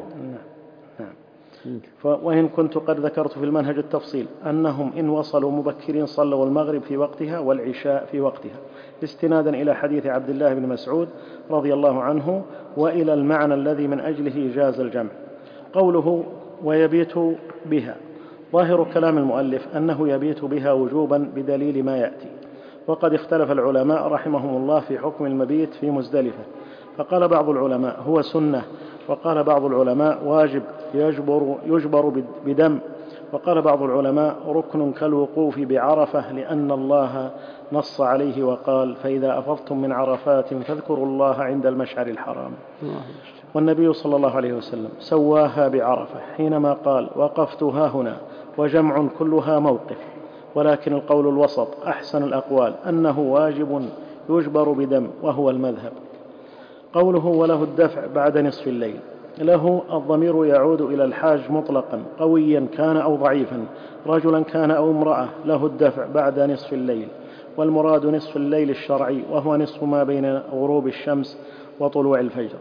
وإن كنت قد ذكرت في المنهج التفصيل أنهم إن وصلوا مبكرين صلوا المغرب في وقتها والعشاء في وقتها، استنادا إلى حديث عبد الله بن مسعود رضي الله عنه وإلى المعنى الذي من أجله جاز الجمع. قوله ويبيت بها، ظاهر كلام المؤلف أنه يبيت بها وجوبا بدليل ما يأتي، وقد اختلف العلماء رحمهم الله في حكم المبيت في مزدلفة، فقال بعض العلماء هو سنة، وقال بعض العلماء واجب يجبر بدم، وقال بعض العلماء ركن كالوقوف بعرفة، لأن الله نص عليه وقال فإذا أفضتم من عرفات فاذكروا الله عند المشعر الحرام. والنبي صلى الله عليه وسلم سواها بعرفة حينما قال وقفت هاهنا، وجمع كلها موقف، ولكن القول الوسط أحسن الأقوال أنه واجب يجبر بدم، وهو المذهب. قوله وله الدفع بعد نصف الليل، له الضمير يعود إلى الحاج مطلقا قويا كان أو ضعيفا، رجلا كان أو امرأة، له الدفع بعد نصف الليل، والمراد نصف الليل الشرعي وهو نصف ما بين غروب الشمس وطلوع الفجر.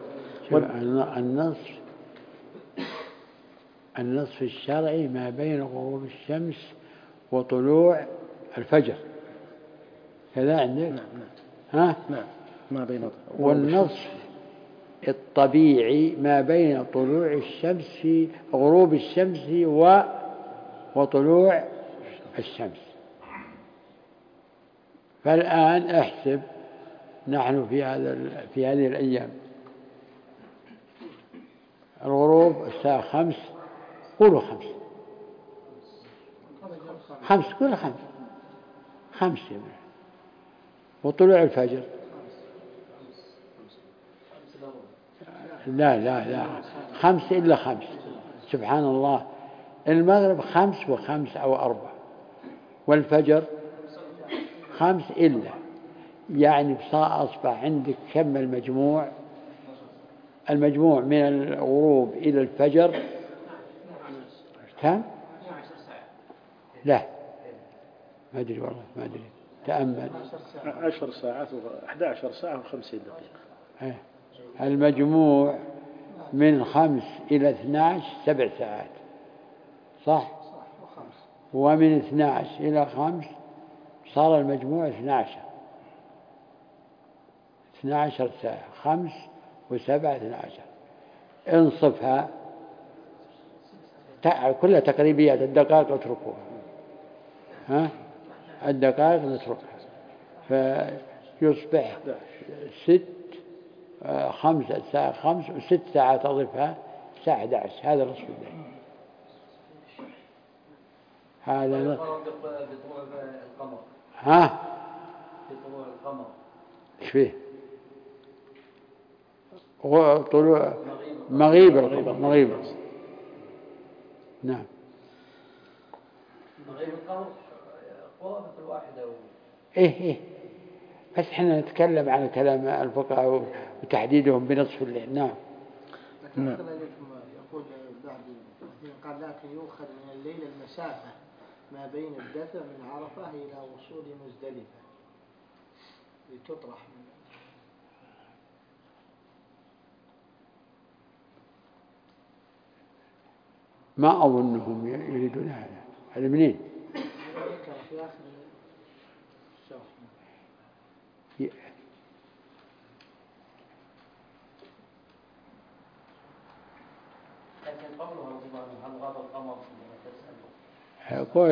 النصف الشرعي ما بين غروب الشمس وطلوع الفجر، كذا عندك؟ نعم. ها؟ نعم ما بين والنصف الطبيعي ما بين طلوع الشمس غروب الشمس وطلوع الشمس. فالآن احسب، نحن في هذه الأيام الغروب الساعة 5، قولوا 5 كل 5 وطلوع الفجر لا 5 إلا 5، سبحان الله. المغرب 5 و5 أو 4، والفجر 5 إلا، يعني أصبح عندك كم المجموع من الغروب إلى الفجر كم؟ لا ما أدري والله، ما أدري، تأمل. 10 ساعات 11 ساعة و50 دقيقة. المجموع من 5 إلى 12 7 ساعات، صح؟ ومن 12 إلى 5 صار المجموع 12 ساعة. 5 و7 12، انصفها، كلها تقريبيات، الدقائق اتركوها، الدقائق نتركها، فيصبح 5 الساعة 5 و6 ساعات أضيفها الساعة 11، هذا نصف الليل. هذا بطلوع القمر. بطلوع القمر ايش فيه؟ طلوع مغيب القمر. نعم مغيب القمر قوة الواحدة إيه بس احنا نتكلم عن كلام الفقهاء وتحديدهم بنصف الليل. نعم. يقول بعد قال لكن يؤخذ من الليل المسافة ما بين الدفع من عرفة إلى وصول مزدلفة لتطرح ما أظنهم يريدون هذا منين؟ في آخر الشرح. لكن قبلها رضي عن غاب القمر يقول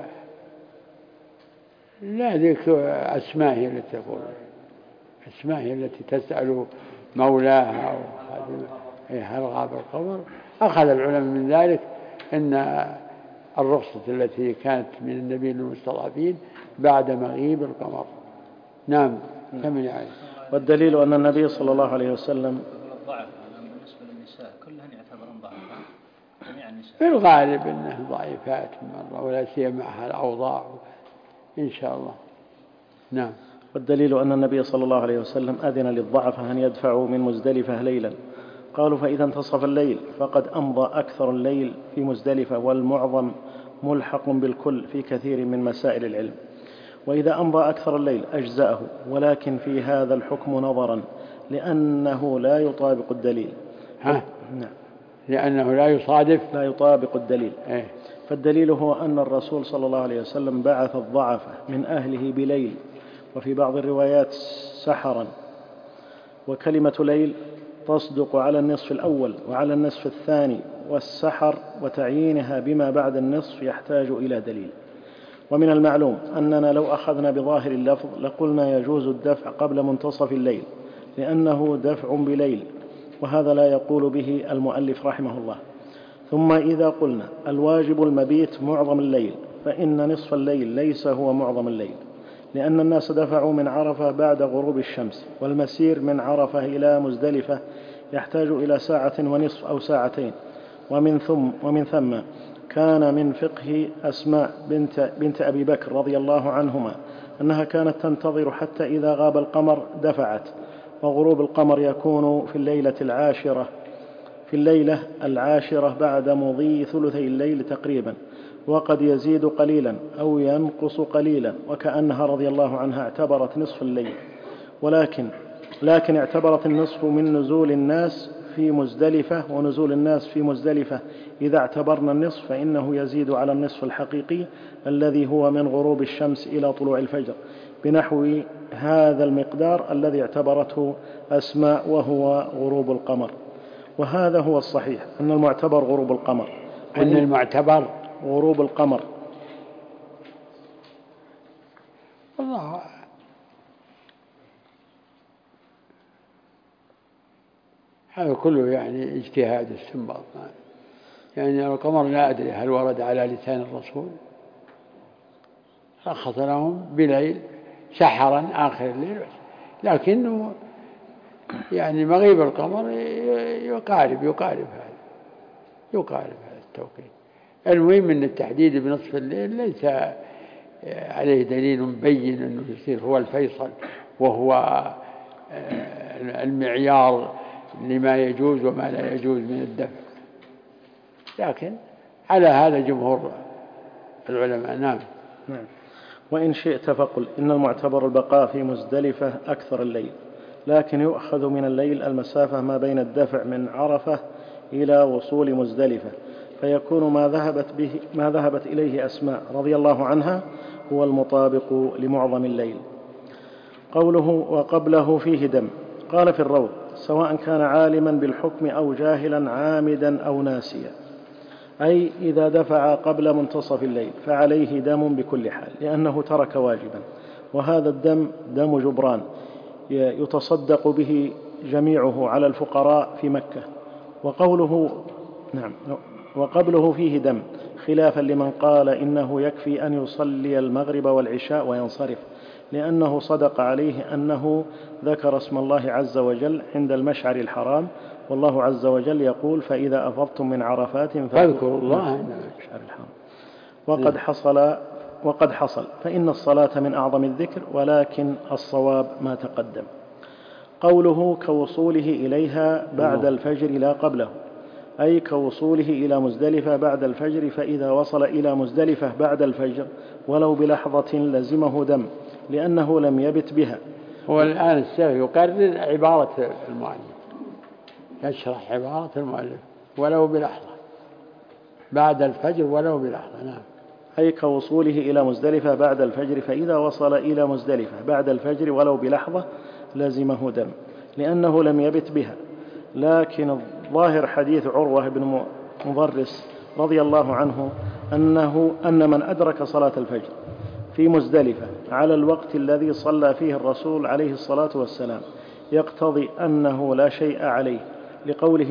لا، ذيك أسماء هي التي تقول، أسماء هي التي تسأل مولاها أو هل غاب القمر. أخذ العلماء من ذلك أن الرخصة التي كانت من النبي للمستضعفين بعد مغيب القمر. نعم كمل يعني. والدليل أن النبي صلى الله عليه وسلم الضعف بالنسبة للنساء كلهن يعتبرن ضعفاء جميع النساء في الغالب أنه ضعيفات مرة، ولا سيما مع الأوضاع إن شاء الله. نعم. والدليل أن النبي صلى الله عليه وسلم أذن للضعفاء أن يدفعوا من مزدلفة ليلا. قالوا فإذا انتصف الليل فقد أمضى أكثر الليل في مزدلفة، والمعظم ملحق بالكل في كثير من مسائل العلم. وإذا أمضى أكثر الليل أجزأه، ولكن في هذا الحكم نظرا، لأنه لا يطابق الدليل. نعم. لأنه لا يطابق الدليل. إيه؟ فالدليل هو أن الرسول صلى الله عليه وسلم بعث الضعفاء من أهله بليل، وفي بعض الروايات سحرا، وكلمة ليل تصدق على النصف الأول وعلى النصف الثاني، والسحر وتعيينها بما بعد النصف يحتاج إلى دليل. ومن المعلوم أننا لو أخذنا بظاهر اللفظ لقلنا يجوز الدفع قبل منتصف الليل، لأنه دفع بليل، وهذا لا يقول به المؤلف رحمه الله. ثم إذا قلنا الواجب المبيت معظم الليل، فإن نصف الليل ليس هو معظم الليل، لأن الناس دفعوا من عرفة بعد غروب الشمس، والمسير من عرفة إلى مزدلفة يحتاج إلى 1.5 ساعة أو 2 ساعتين. ومن ثم كان من فقه أسماء بنت أبي بكر رضي الله عنهما أنها كانت تنتظر حتى إذا غاب القمر دفعت، وغروب القمر يكون في الليلة العاشرة بعد مضي ثلثي الليل تقريبا، وقد يزيد قليلا أو ينقص قليلا، وكأنها رضي الله عنها اعتبرت نصف الليل، لكن اعتبرت النصف من نزول الناس في مزدلفة ونزول الناس في مزدلفة إذا اعتبرنا النصف فإنه يزيد على النصف الحقيقي الذي هو من غروب الشمس إلى طلوع الفجر بنحو هذا المقدار الذي اعتبرته أسماء وهو غروب القمر. وهذا هو الصحيح أن المعتبر غروب القمر، أن المعتبر غروب القمر. الله هذا كله يعني اجتهاد استنباط. يعني القمر لا أدري هل ورد على لسان الرسول، رخص لهم بليل سحرا آخر الليل، لكنه يعني مغيب القمر يقارب هذا التوقيت. المهم أن التحديد بنصف الليل ليس عليه دليل مبين أنه يصير هو الفيصل وهو المعيار لما يجوز وما لا يجوز من الدفع، لكن على هذا جمهور العلماء. نعم. وإن شئت فقل إن المعتبر البقاء في مزدلفة أكثر الليل، لكن يؤخذ من الليل المسافة ما بين الدفع من عرفة إلى وصول مزدلفة، فيكون ما ذهبت إليه أسماء رضي الله عنها هو المطابق لمعظم الليل. قوله وقبله فيه دم، قال في الروض سواء كان عالما بالحكم أو جاهلا عامدا أو ناسيا، أي إذا دفع قبل منتصف الليل فعليه دم بكل حال لأنه ترك واجبا، وهذا الدم دم جبران يتصدق به جميعه على الفقراء في مكة. وقبله فيه دم خلافا لمن قال إنه يكفي أن يصلي المغرب والعشاء وينصرف، لأنه صدق عليه أنه ذكر اسم الله عز وجل عند المشعر الحرام، والله عز وجل يقول فإذا أفضتم من عرفات فاذكروا الله عند المشعر الحرام. وقد حصل فإن الصلاة من أعظم الذكر، ولكن الصواب ما تقدم. قوله كوصوله إليها بعد الفجر لا قبله، أي كوصوله إلى مزدلفة بعد الفجر، فإذا وصل إلى مزدلفة بعد الفجر ولو بلحظة لزمه دم لأنه لم يبت بها. هو الآن الشيخ يقرر عبارة المؤلف، يشرح عبارة المؤلف ولو بلحظة بعد الفجر ولو بلحظة. نعم. أي كوصوله إلى مزدلفة بعد الفجر، فإذا وصل إلى مزدلفة بعد الفجر ولو بلحظة لزمه دم لأنه لم يبت بها. لكن الظاهر حديث عروة بن مضرس رضي الله عنه أن من أدرك صلاة الفجر في مزدلفة على الوقت الذي صلى فيه الرسول عليه الصلاة والسلام يقتضي أنه لا شيء عليه، لقوله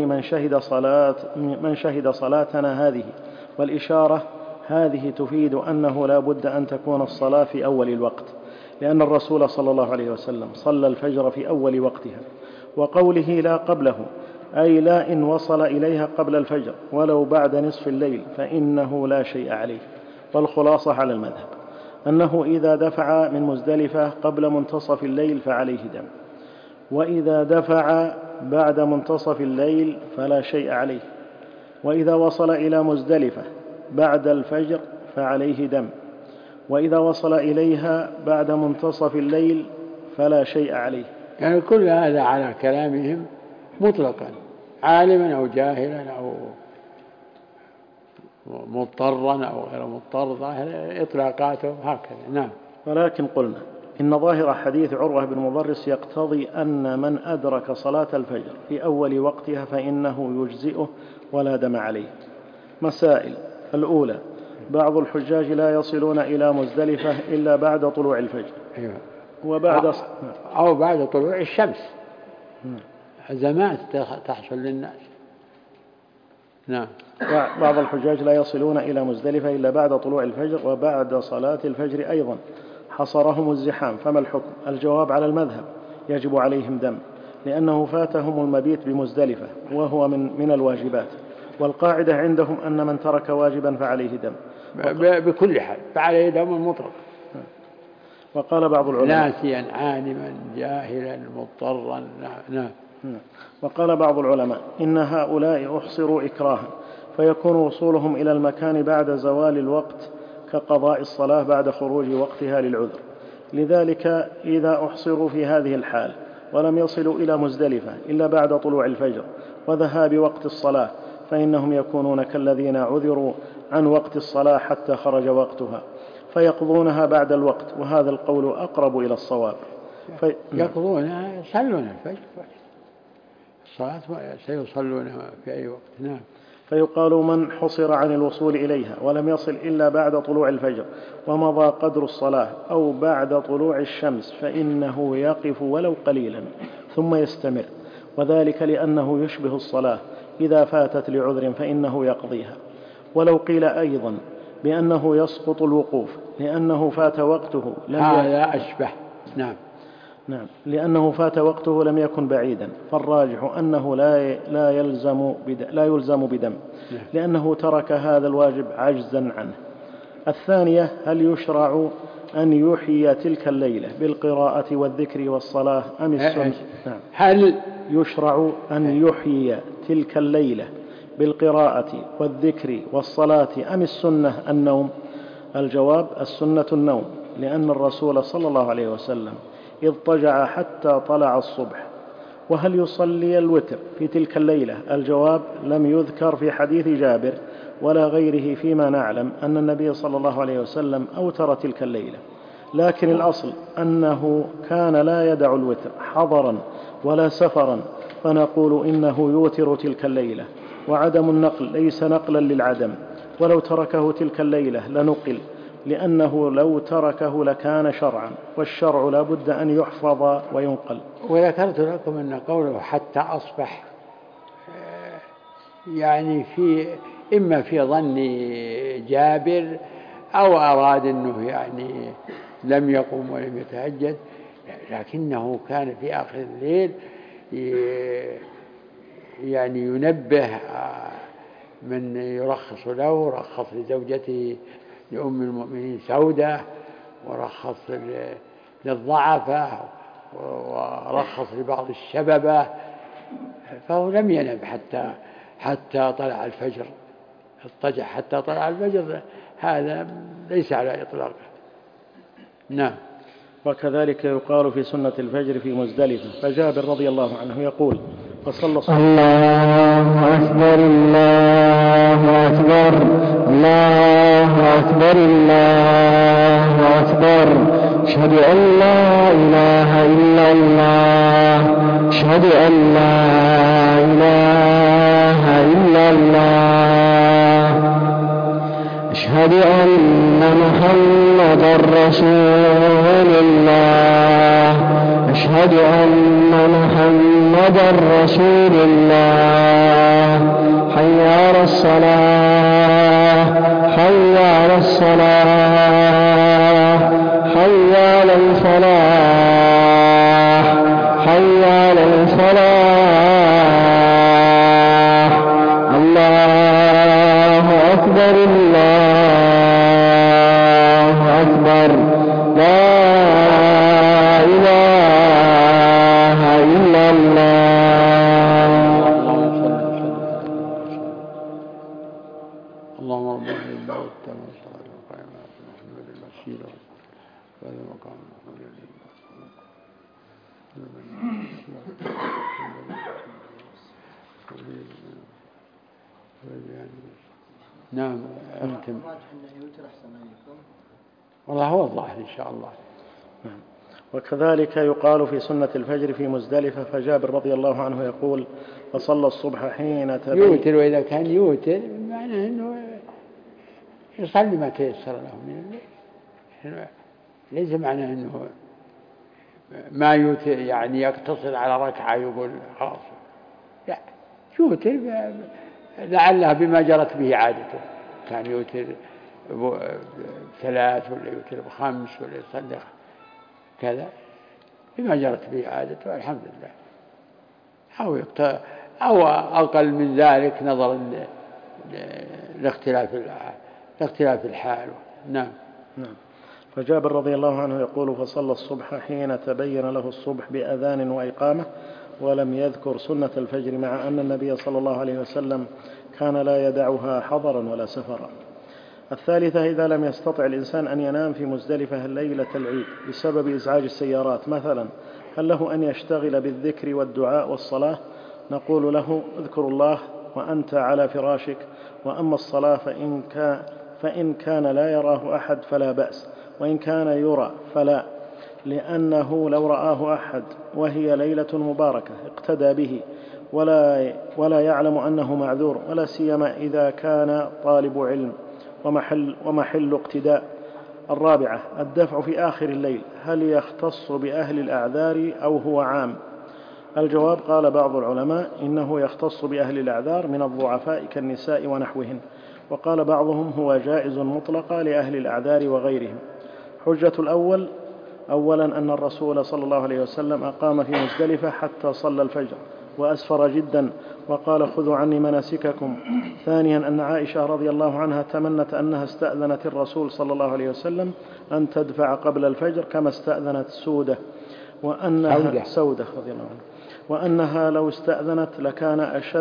من شهد صلاتنا هذه، والإشارة هذه تفيد أنه لا بد أن تكون الصلاة في أول الوقت، لأن الرسول صلى الله عليه وسلم صلى الفجر في أول وقتها. وقوله لا قبله، أي لا إن وصل إليها قبل الفجر ولو بعد نصف الليل فإنه لا شيء عليه. والخلاصة على المذهب أنه إذا دفع من مزدلفة قبل منتصف الليل فعليه دم، وإذا دفع بعد منتصف الليل فلا شيء عليه، وإذا وصل إلى مزدلفة بعد الفجر فعليه دم، وإذا وصل إليها بعد منتصف الليل فلا شيء عليه. يعني كل هذا على كلامهم مطلقا، عالما أو جاهلا أو مضطرا أو غير مضطر، ظاهر إطلاقاته هكذا. نعم. ولكن قلنا إن ظاهر حديث عروة بن مضرس يقتضي أن من أدرك صلاة الفجر في أول وقتها فإنه يجزئه ولا دم عليه. مسائل: الأولى، بعض الحجاج لا يصلون إلى مزدلفة إلا بعد طلوع الفجر. أيوة. وبعد أو بعد طلوع الشمس، أزمات تحصل للناس. نعم. بعض الحجاج لا يصلون إلى مزدلفة إلا بعد طلوع الفجر وبعد صلاة الفجر أيضا، حصرهم الزحام، فما الحكم؟ الجواب على المذهب يجب عليهم دم، لأنه فاتهم المبيت بمزدلفة وهو من الواجبات، والقاعدة عندهم أن من ترك واجبا فعليه دم بكل حال، فعليه دم مطلق. وقال بعض العلماء ناسيا عالما جاهلا مضطرا. نعم. وقال بعض العلماء إن هؤلاء أحصروا إكراها، فيكون وصولهم إلى المكان بعد زوال الوقت كقضاء الصلاة بعد خروج وقتها للعذر. لذلك إذا أحصروا في هذه الحال ولم يصلوا إلى مزدلفة إلا بعد طلوع الفجر وذهاب وقت الصلاة، فإنهم يكونون كالذين عذروا عن وقت الصلاة حتى خرج وقتها فيقضونها بعد الوقت، وهذا القول أقرب إلى الصواب. يقضونها يصلون الفجر، الصلاة سيصلونها في أي وقت. نعم. فيقال من حصر عن الوصول إليها ولم يصل إلا بعد طلوع الفجر ومضى قدر الصلاة أو بعد طلوع الشمس فإنه يقف ولو قليلا ثم يستمر، وذلك لأنه يشبه الصلاة إذا فاتت لعذر فإنه يقضيها. ولو قيل أيضا بأنه يسقط الوقوف لأنه فات وقته هذا أشبه. نعم. لأنه فات وقته لم يكن بعيدا، فالراجح أنه لا يلزم بدم لأنه ترك هذا الواجب عجزا عنه. الثانية هل يشرع أن يحيي تلك الليلة بالقراءة والذكر والصلاة أم السنة؟ هل يشرع أن يحيي تلك الليلة بالقراءة والذكر والصلاة أم السنة النوم؟ الجواب السنة النوم، لأن الرسول صلى الله عليه وسلم اضطجع حتى طلع الصبح. وهل يصلي الوتر في تلك الليلة؟ الجواب لم يذكر في حديث جابر ولا غيره فيما نعلم أن النبي صلى الله عليه وسلم أوتر تلك الليلة، لكن الأصل أنه كان لا يدع الوتر حضرا ولا سفرا، فنقول إنه يوتر تلك الليلة، وعدم النقل ليس نقلا للعدم، ولو تركه تلك الليلة لنقل، لأنه لو تركه لكان شرعا، والشرع لا بد أن يحفظ وينقل. وذكرت لكم أن قوله حتى أصبح يعني إما في ظن جابر أو أراد أنه يعني لم يقم ولم يتهجد، لكنه كان في آخر الليل يعني ينبه من يرخص له، رخص لزوجته لأم المؤمنين سودة، ورخص للضعفة، ورخص لبعض الشببة، فهو لم ينم حتى طلع الفجر، اضطجع حتى طلع الفجر، هذا ليس على إطلاقه. نعم. وكذلك يقال في سنة الفجر في مزدلفة، فجابر رضي الله عنه يقول فصلى الله أكبر الله أكبر الله أكبر الله أكبر، أشهد أن لا إله إلا الله، أشهد أن لا إله إلا الله، أشهد أن محمدا رسول الله، أشهد أن محمدا رسول الله، حي على الصلاة حي على الصلاة، حي على الفلاح حي على الفلاح، الله أكبر الله أكبر، لا إله إلا الله. اللهم رب العالمين والتامة والصلاة والقائمة محمد الوسيلة وهذا مقام محمود نعم. أختم. والله هو الظاهر إن شاء الله. وكذلك يقال في سنة الفجر في مزدلفة، فجابر رضي الله عنه يقول فصلى الصبح حين تبين. يوتر، وإذا كان يوتر معناه أنه يصلي ما تيسر له من الليل، ليس معناه أنه ما يوتر يعني يقتصر على ركعة يقول خلاص، لا، يوتر لعلها بما جرت به عادته، كان يوتر ب3 ولا يوتر ب5 ولا يصلي كذا بما جرت به عادته، الحمد لله، أو أقل من ذلك نظرا لاختلاف الحال. نعم. فجابر رضي الله عنه يقول فصلى الصبح حين تبين له الصبح بأذان وإقامة، ولم يذكر سنة الفجر، مع أن النبي صلى الله عليه وسلم كان لا يدعها حضرا ولا سفرا. الثالثة إذا لم يستطع الإنسان أن ينام في مزدلفة ليلة العيد بسبب إزعاج السيارات مثلا، هل له أن يشتغل بالذكر والدعاء والصلاة، نقول له اذكر الله وأنت على فراشك، وأما الصلاة فإن كان لا يراه أحد فلا بأس، وإن كان يرى فلا، لأنه لو رآه أحد وهي ليلة مباركة اقتدى به ولا يعلم أنه معذور، ولا سيما إذا كان طالب علم ومحل اقتداء. 4 الدفع في آخر الليل، هل يختص بأهل الأعذار أو هو عام؟ الجواب: قال بعض العلماء إنه يختص بأهل الأعذار من الضعفاء كالنساء ونحوهن، وقال بعضهم هو جائز مطلقا لأهل الأعذار وغيرهم. حجة الأول: أولا أن الرسول صلى الله عليه وسلم أقام في مزدلفة حتى صلى الفجر وأسفر جدا وقال خذوا عني مناسككم. ثانيا أن عائشة رضي الله عنها تمنت أنها استأذنت الرسول صلى الله عليه وسلم أن تدفع قبل الفجر كما استأذنت سودة رضي الله عنها، وأنها لو استأذنت لكان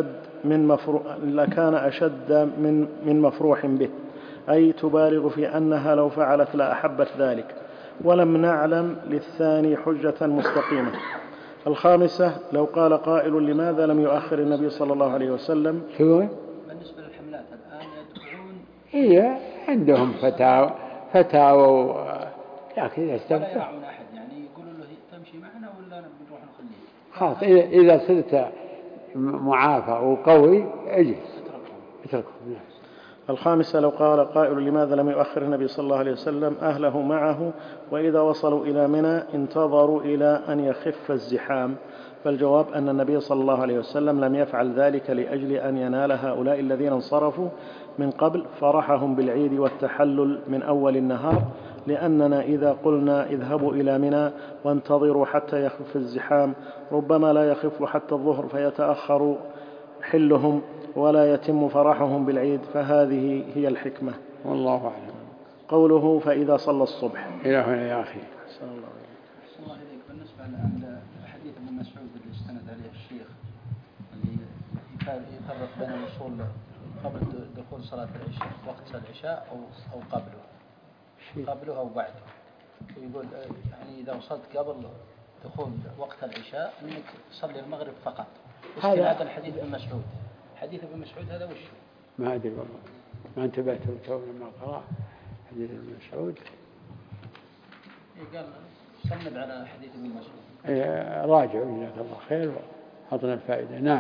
أشد من مفروح به، أي تبالغ في أنها لو فعلت لأحبت ذلك، ولم نعلم للثاني حجة مستقيمة. 5 لو قال قائل لماذا لم يؤخر النبي صلى الله عليه وسلم؟ بالنسبة للحملات الآن يدفعون، هي عندهم فتاوى لكن ولا يراعون أحد، يعني يقولوا له تمشي معنا ولا بنروح نخليك. خلاص إذا صرت معافى وقوي اجلس اتركهم. 5 لو قال قائل لماذا لم يؤخر النبي صلى الله عليه وسلم أهله معه، وإذا وصلوا إلى منى انتظروا إلى أن يخف الزحام؟ فالجواب أن النبي صلى الله عليه وسلم لم يفعل ذلك لأجل أن ينال هؤلاء الذين انصرفوا من قبل فرحهم بالعيد والتحلل من أول النهار، لأننا إذا قلنا اذهبوا إلى منى وانتظروا حتى يخف الزحام ربما لا يخف حتى الظهر فيتأخر حلهم ولا يتم فرحهم بالعيد، فهذه هي الحكمة والله أعلم. قوله فإذا صلى الصبح. إلى هنا يا أخي. أحسن الله إليك. بالنسبة لحديث ابن مسعود اللي استند عليه الشيخ اللي يفرق بين الوصول قبل دخول صلاة العشاء، وقت العشاء أو قبله أو بعده، ويقول يعني إذا وصلت قبل دخول وقت العشاء أنك تصلي المغرب فقط. هذا الحديث ابن مسعود، حديث ابن مسعود هذا وش؟ ما أدري والله، ما انتبهت لما قرأ حديث ابن مسعود. قال سند على حديث ابن مسعود. راجع جزاك الله خير وأعطنا الفائدة. نعم.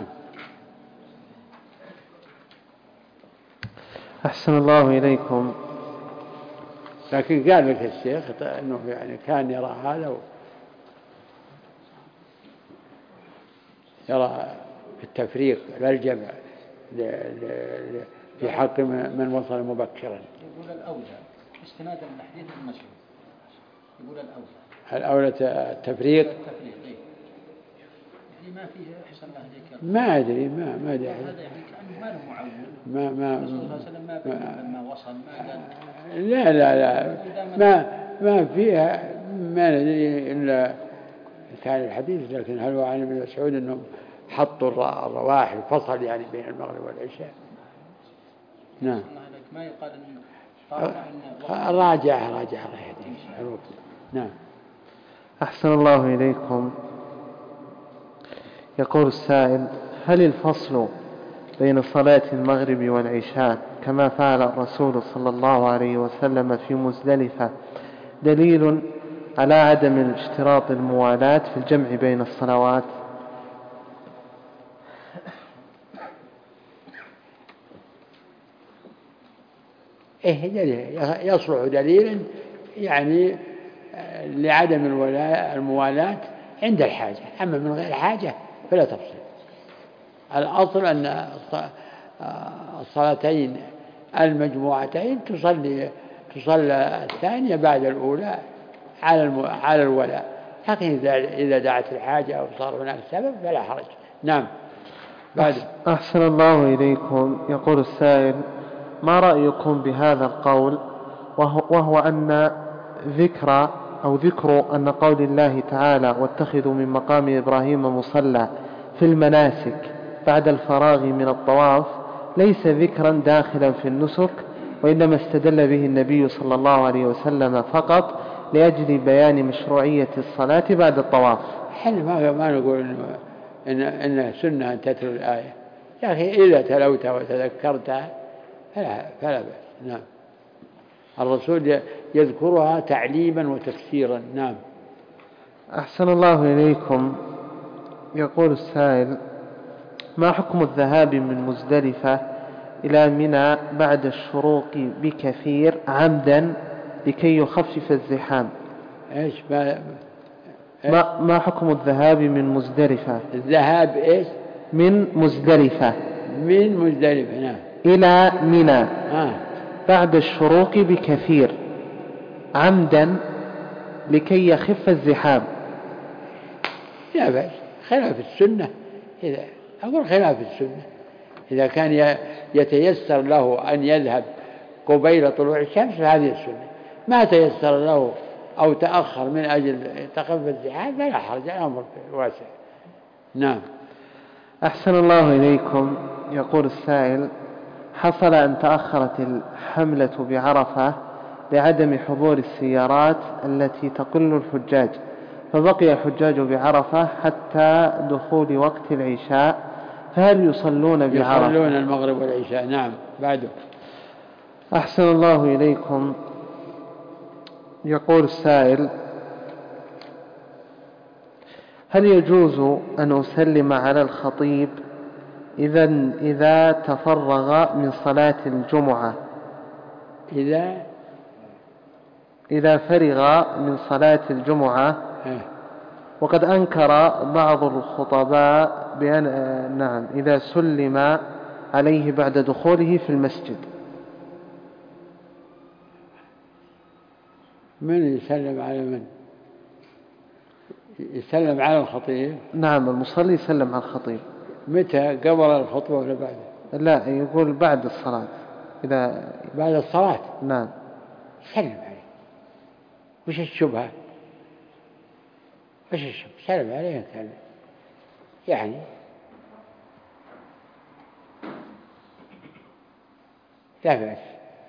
أحسن الله إليكم. لكن قال لك الشيخ أنه يعني كان يرى هذا يرى التفريق لا الجمع في حق من وصل مبكرا. يقول الأولى استنادا من حديث ابن مسعود، يقول الأولى التفريق. يعني ما فيه أحسن الله هديك. ما أدري ما أدري. هذا يعني كأنه ما له معول. ما الرسول صلى الله عليه وسلم ما بين ما وصل ما قال. لا ما فيها ما ندري إلا كان الحديث، لكن هل هو عن ابن مسعود أنهم حطوا الرواح الفصل يعني بين المغرب والعشاء؟ نعم. ما يقال إن راجع الوقت. نعم. أحسن الله إليكم. يقول السائل: هل الفصل بين صلاة المغرب والعشاء كما فعل الرسول صلى الله عليه وسلم في مزدلفة دليل على عدم اشتراط الموالاة في الجمع بين الصلوات؟ يصلح دليلا يعني لعدم الموالاة عند الحاجة، أما من غير حاجة فلا تفصل. الأصل أن الصلاتين المجموعتين تصلى الثانية بعد الأولى على الولاء، لكن إذا دعت الحاجة أو صار هناك سبب فلا حرج. نعم. أحسن الله إليكم. يقول السائل: ما رأيكم بهذا القول وهو أن ذكر أن قول الله تعالى واتخذوا من مقام إبراهيم مصلى في المناسك بعد الفراغ من الطواف ليس ذكرا داخلا في النسك، وإنما استدل به النبي صلى الله عليه وسلم فقط لأجل بيان مشروعية الصلاة بعد الطواف؟ احنا ما نقول إن سنة أن تتلو الآية، لكن إذا تلوتها وتذكرتها فلا بأس. نعم. الرسول يذكرها تعليما وتفسيرا. نعم. أحسن الله إليكم. يقول السائل: ما حكم الذهاب من مزدلفة إلى منى بعد الشروق بكثير عمدا لكي يخفف الزحام؟ إيش ما حكم الذهاب من مزدلفة؟ الذهاب إيش؟ من مزدلفة. من مزدلفة. نعم. إلى منى بعد الشروق بكثير عمدا لكي يخف الزحام. لا بأس، خلاف السنة. أقول خلاف السنة. إذا كان يتيسر له أن يذهب قبيل طلوع الشمس فهذه السنة. ما تيسر له أو تأخر من أجل تخفيف الزحام فلا حرج، الأمر واسع. نعم. أحسن الله إليكم. يقول السائل: حصل أن تأخرت الحملة بعرفة لعدم حضور السيارات التي تقل الحجاج، فبقي الحجاج بعرفة حتى دخول وقت العشاء، فهل يصلون بعرفة؟ يصلون المغرب والعشاء. نعم. بعده. أحسن الله إليكم. يقول السائل: هل يجوز أن أسلم على الخطيب إذا تفرغ من صلاة الجمعة؟ إذا فرغ من صلاة الجمعة. وقد أنكر بعض الخطباء بأن نعم إذا سلم عليه بعد دخوله في المسجد. من يسلم على من؟ يسلم على الخطيب؟ نعم، المصلي يسلم على الخطيب. متى؟ قبل الخطبة ولا بعد؟ لا، يقول بعد الصلاة. إذا بعد الصلاة. نعم. سلم عليه. وش الشبهة؟ وش الشبهة؟ سلم عليه كان يعني لا بأس.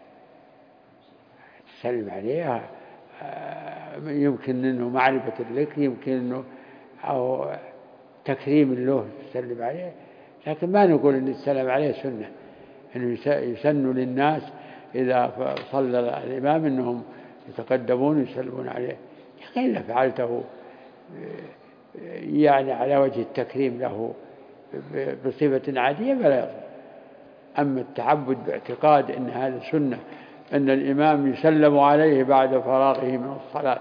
تسلم عليه، يمكن أنه معرفة لك، يمكن أنه أو تكريم له تسلم عليه، لكن ما نقول أن السلام عليه سنة، أنه يسن للناس إذا صلى الإمام أنهم يتقدمون ويسلمون عليه. لكن إذا فعلته يعني على وجه التكريم له بصفة عادية فلا يصح. أما التعبد باعتقاد أن هذا سنة، أن الإمام يسلم عليه بعد فراغه من الصلاة،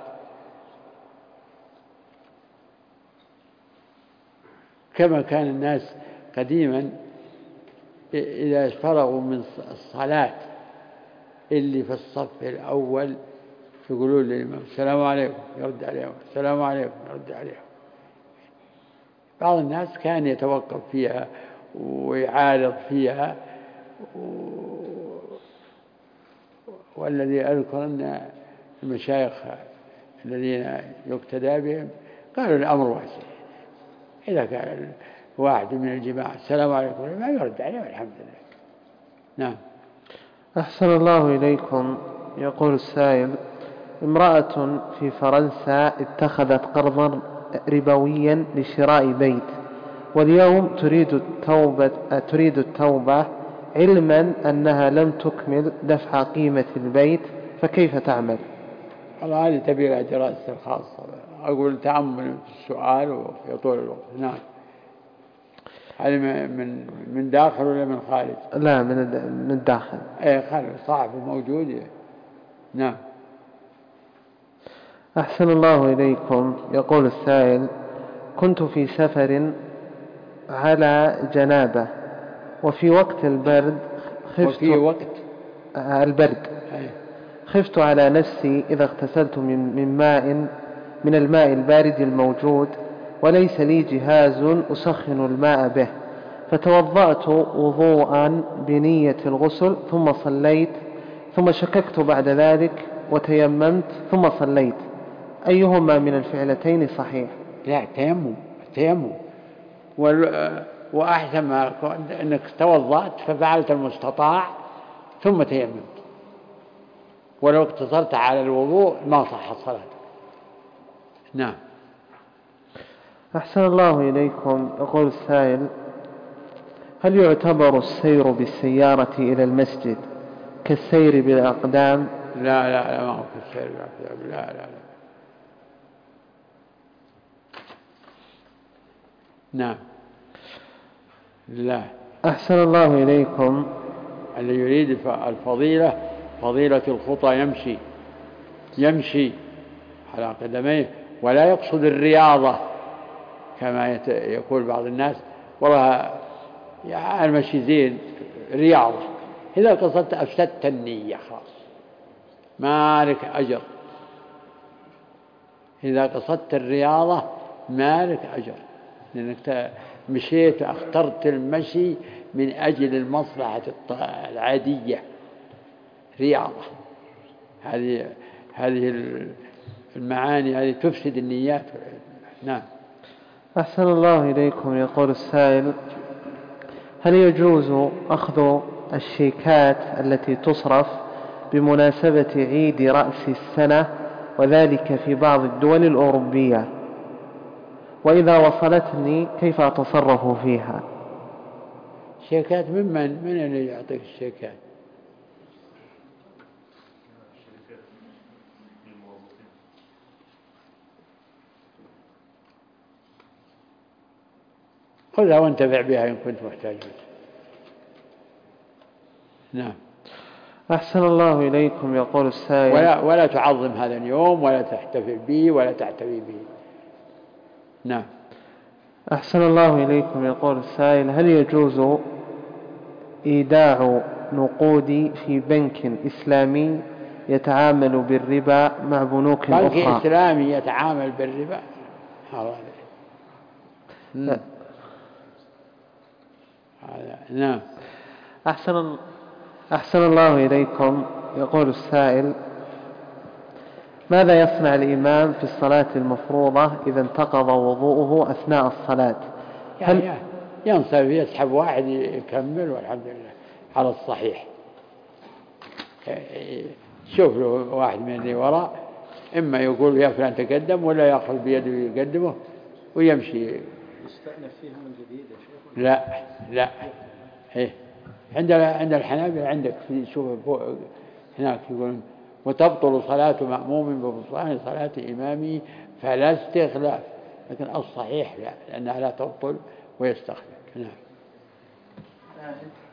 كما كان الناس قديما إذا فرغوا من الصلاة اللي في الصف الأول يقولون للإمام السلام عليكم، يرد عليهم السلام عليكم، يرد عليهم. بعض الناس كان يتوقف فيها ويعارض فيها، والذي أذكر أن المشايخ الذين يقتدى بهم قالوا الأمر واسع، إذا كان واحد من الجماعة السلام عليكم ما يرد عليه والحمد لله. نعم. أحسن الله إليكم. يقول السائل: امرأة في فرنسا اتخذت قرضا ربويا لشراء بيت، واليوم تريد التوبة علما أنها لم تكمل دفع قيمة البيت، فكيف تعمل؟ والله هذه تبي لها دراسة خاصة. أقول تأمل في السؤال وفي طول الوقت. نعم. هل من داخل ولا من خارج؟ لا، من الداخل. خارج صعب موجود. نعم. أحسن الله إليكم. يقول السائل: كنت في سفر على جنابة، وفي وقت البرد خفت على نفسي إذا اغتسلت من الماء البارد الموجود، وليس لي جهاز أسخن الماء به، فتوضأت وضوءا بنية الغسل ثم صليت، ثم شككت بعد ذلك وتيممت ثم صليت، أيهما من الفعلتين صحيح؟ لا، التيمم وأحسن ما أنك توضأت ففعلت المستطاع ثم تيممت، ولو اقتصرت على الوضوء ما صحت صلاتك. نعم. أحسن الله إليكم. يقول السائل: هل يعتبر السير بالسيارة إلى المسجد كالسير بالأقدام؟ لا لا لا، ما هو كالسير بالأقدام، لا لا لا. نعم. لا. أحسن الله إليكم. اللي يريد الفضيلة فضيلة الخطى يمشي على قدميه، ولا يقصد الرياضة كما يقول بعض الناس: والله يا المشي زين رياضة. إذا قصدت أفسدت النية خلاص، ما لك أجر. إذا قصدت الرياضة ما لك أجر، لأنك مشيت واخترت المشي من أجل المصلحة العادية، رياضة. هذه المعاني هذه تفسد النيات. نعم. أحسن الله إليكم. يقول السائل: هل يجوز أخذ الشيكات التي تصرف بمناسبة عيد رأس السنة وذلك في بعض الدول الأوروبية؟ وإذا وصلتني كيف أتصرف فيها؟ شيكات من اللي يعطيك الشيكات؟ خذها وانتفع بها إن كنت محتاج. نعم. أحسن الله إليكم. يقول السائل: ولا تعظم هذا اليوم ولا تحتفل به ولا تعتني به. نعم. أحسن الله إليكم. يقول السائل: هل يجوز إيداع نقودي في بنك إسلامي يتعامل بالربا مع بنوك أخرى؟ بنك إسلامي يتعامل بالربا؟ نعم. أحسن الله إليكم. يقول السائل: ماذا يصنع الإمام في الصلاة المفروضة إذا انتقض وضوءه أثناء الصلاة؟ يعني ينصرف يسحب واحد يكمل والحمد لله على الصحيح. شوف له واحد من اللي وراء، إما يقول يا فلان تقدم، ولا يأخذ بيده يقدمه ويمشي. يستأنف فيهم من جديد يا شيخ؟ لا. إيه، عند الحنابلة عندك شوف فوق هناك يقولون: وتبطل صلاة مأموم ببطلان صلاة إمامه فلا استخلاف. لكن الصحيح لا، لأنها لا تبطل ويستخلف. نعم.